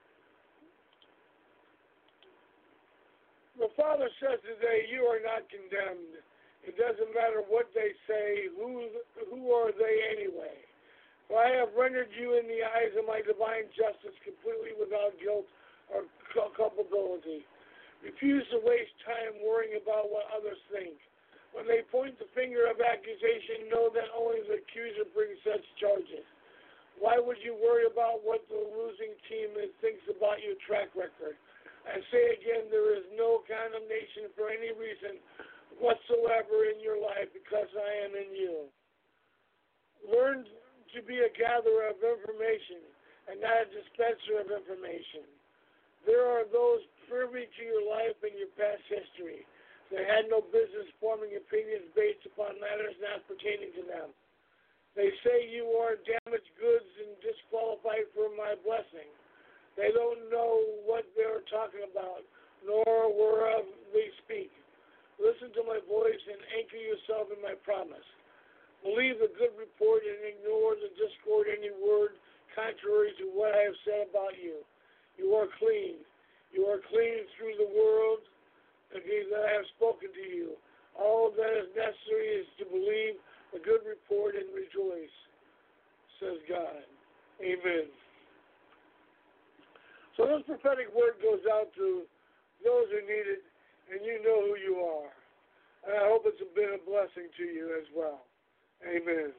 [SPEAKER 2] The Father says today, you are not condemned. It doesn't matter what they say. Who, who are they anyway? For I have rendered you in the eyes of my divine justice completely without guilt or culpability. Refuse to waste time worrying about what others think. When they point the finger of accusation, know that only the accuser brings such charges. Why would you worry about what the losing team thinks about your track record? I say again, there is no condemnation for any reason whatsoever in your life because I am in you. Learn to be a gatherer of information and not a dispenser of information. There are those privy to your life and your past history. They had no business forming opinions based upon matters not pertaining to them. They say you are damaged goods and disqualified for my blessing. They don't know what they're talking about, nor whereof they speak. Listen to my voice and anchor yourself in my promise. Believe the good report and ignore the discord any word contrary to what I have said about you. You are clean. You are clean through the world okay, that I have spoken to you. All that is necessary is to believe the good report and rejoice, says God. Amen. So this prophetic word goes out to those who need it, and you know who you are. And I hope it's been a blessing to you as well. Amen.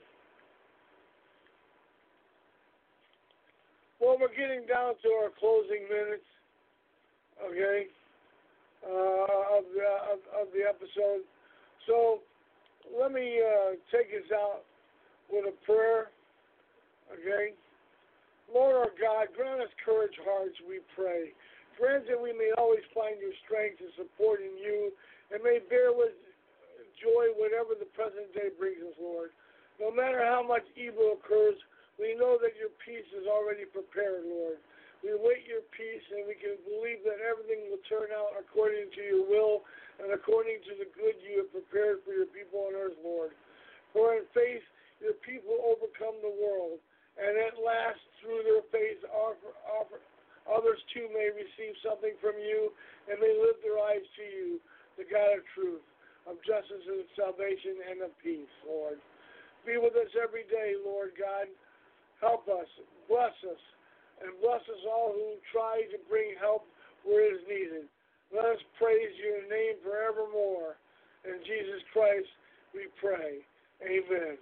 [SPEAKER 2] Well, we're getting down to our closing minutes, okay, uh, of, the, of, of the episode. So let me uh, take us out with a prayer, okay. Lord our God, grant us courage hearts, we pray. Grant that we may always find your strength and support in you, and may bear with joy whatever the present day brings us, Lord. No matter how much evil occurs, we know that your peace is already prepared, Lord. We await your peace peace, and we can believe that everything will turn out according to your will and according to the good you have prepared for your people on earth, Lord. For in faith your people overcome the world, and at last through their faith offer, offer, others too may receive something from you and may lift their eyes to you, the God of truth, of justice and salvation and of peace, Lord. Be with us every day, Lord God. Help us, bless us, and bless us all who try to bring help where it is needed. Let us praise your name forevermore. In Jesus Christ we pray. Amen.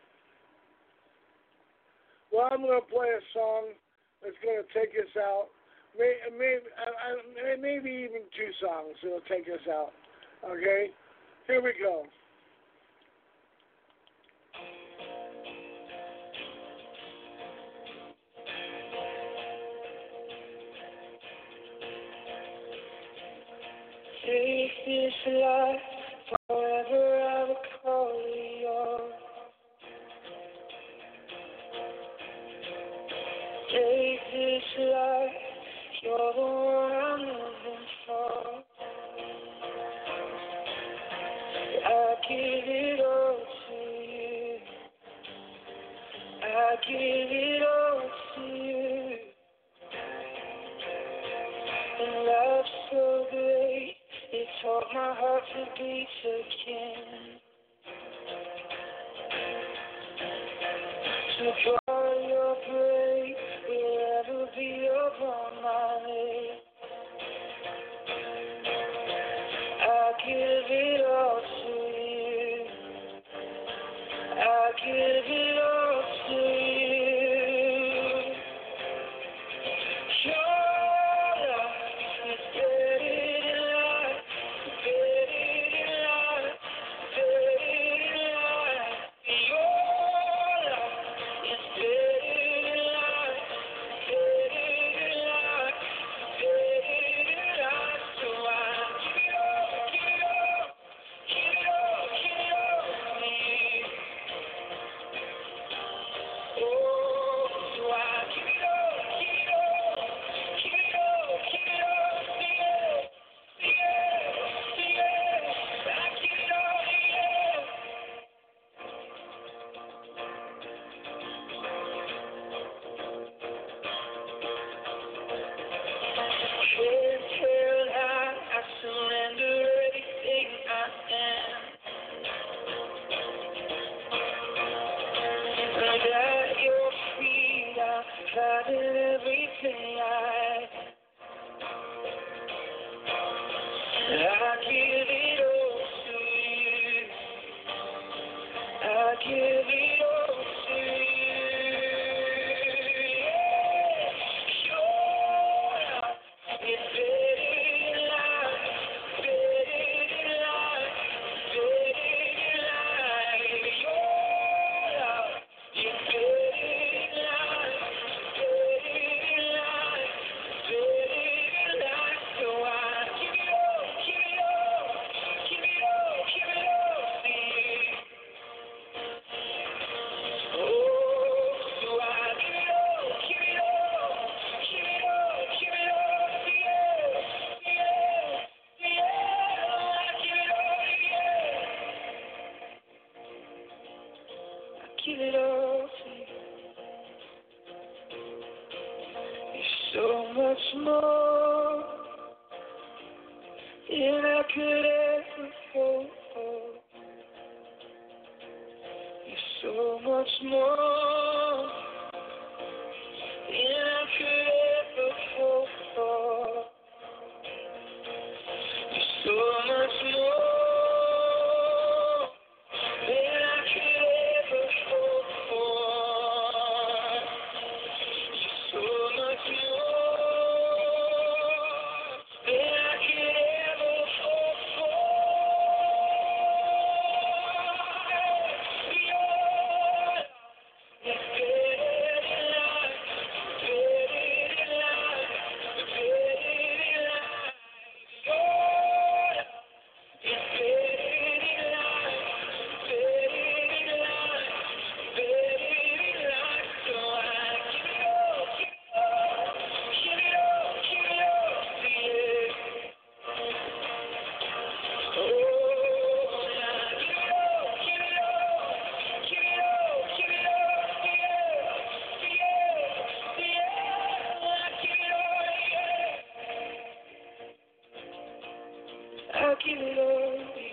[SPEAKER 2] Well, I'm going to play a song that's going to take us out. Maybe, maybe, maybe even two songs that will take us out. Okay? Here we go.
[SPEAKER 5] Take this life, forever I will call it yours. Take this life, you're the one I'm living for. I give it all to you. I give it all to you. And love's so great, it taught my heart to beat again. To draw your breath will ever be upon my lips. I give it all to you. I give it all to you. Your life is better than life, better than life, better than life. Your life is better than life, better than life, better than life. So I give it all, give it all, give it all, give it all to you. Oh, so I give it all, give it all, give it all, give it all to you, to you, to you. I give it all to you. Head held high, I surrender everything I am. And at your feet, I find everything I I give it all to you. I give it all to you. Your life is better than life, better than life, better than life. Your life is better than life, better than life, better than life. So I give it all, give it all, give it all, give it all to you. Oh, so I give it all, give it all, give it all, give it all to you, to you, to you. I give it all to you. I give it all to you. You're so much more than I could ever hope for. You're so much more than I could ever hope for. You're so much more than I could ever hope for. You're so much more than I could ever hope for. Your life is I can love you.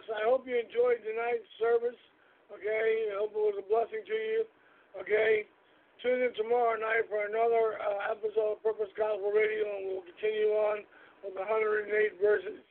[SPEAKER 2] I hope you enjoyed tonight's service. Okay, I hope it was a blessing to you. Okay, tune in tomorrow night for another uh, episode of Purpose Gospel Radio, and we'll continue on with one hundred eight verses.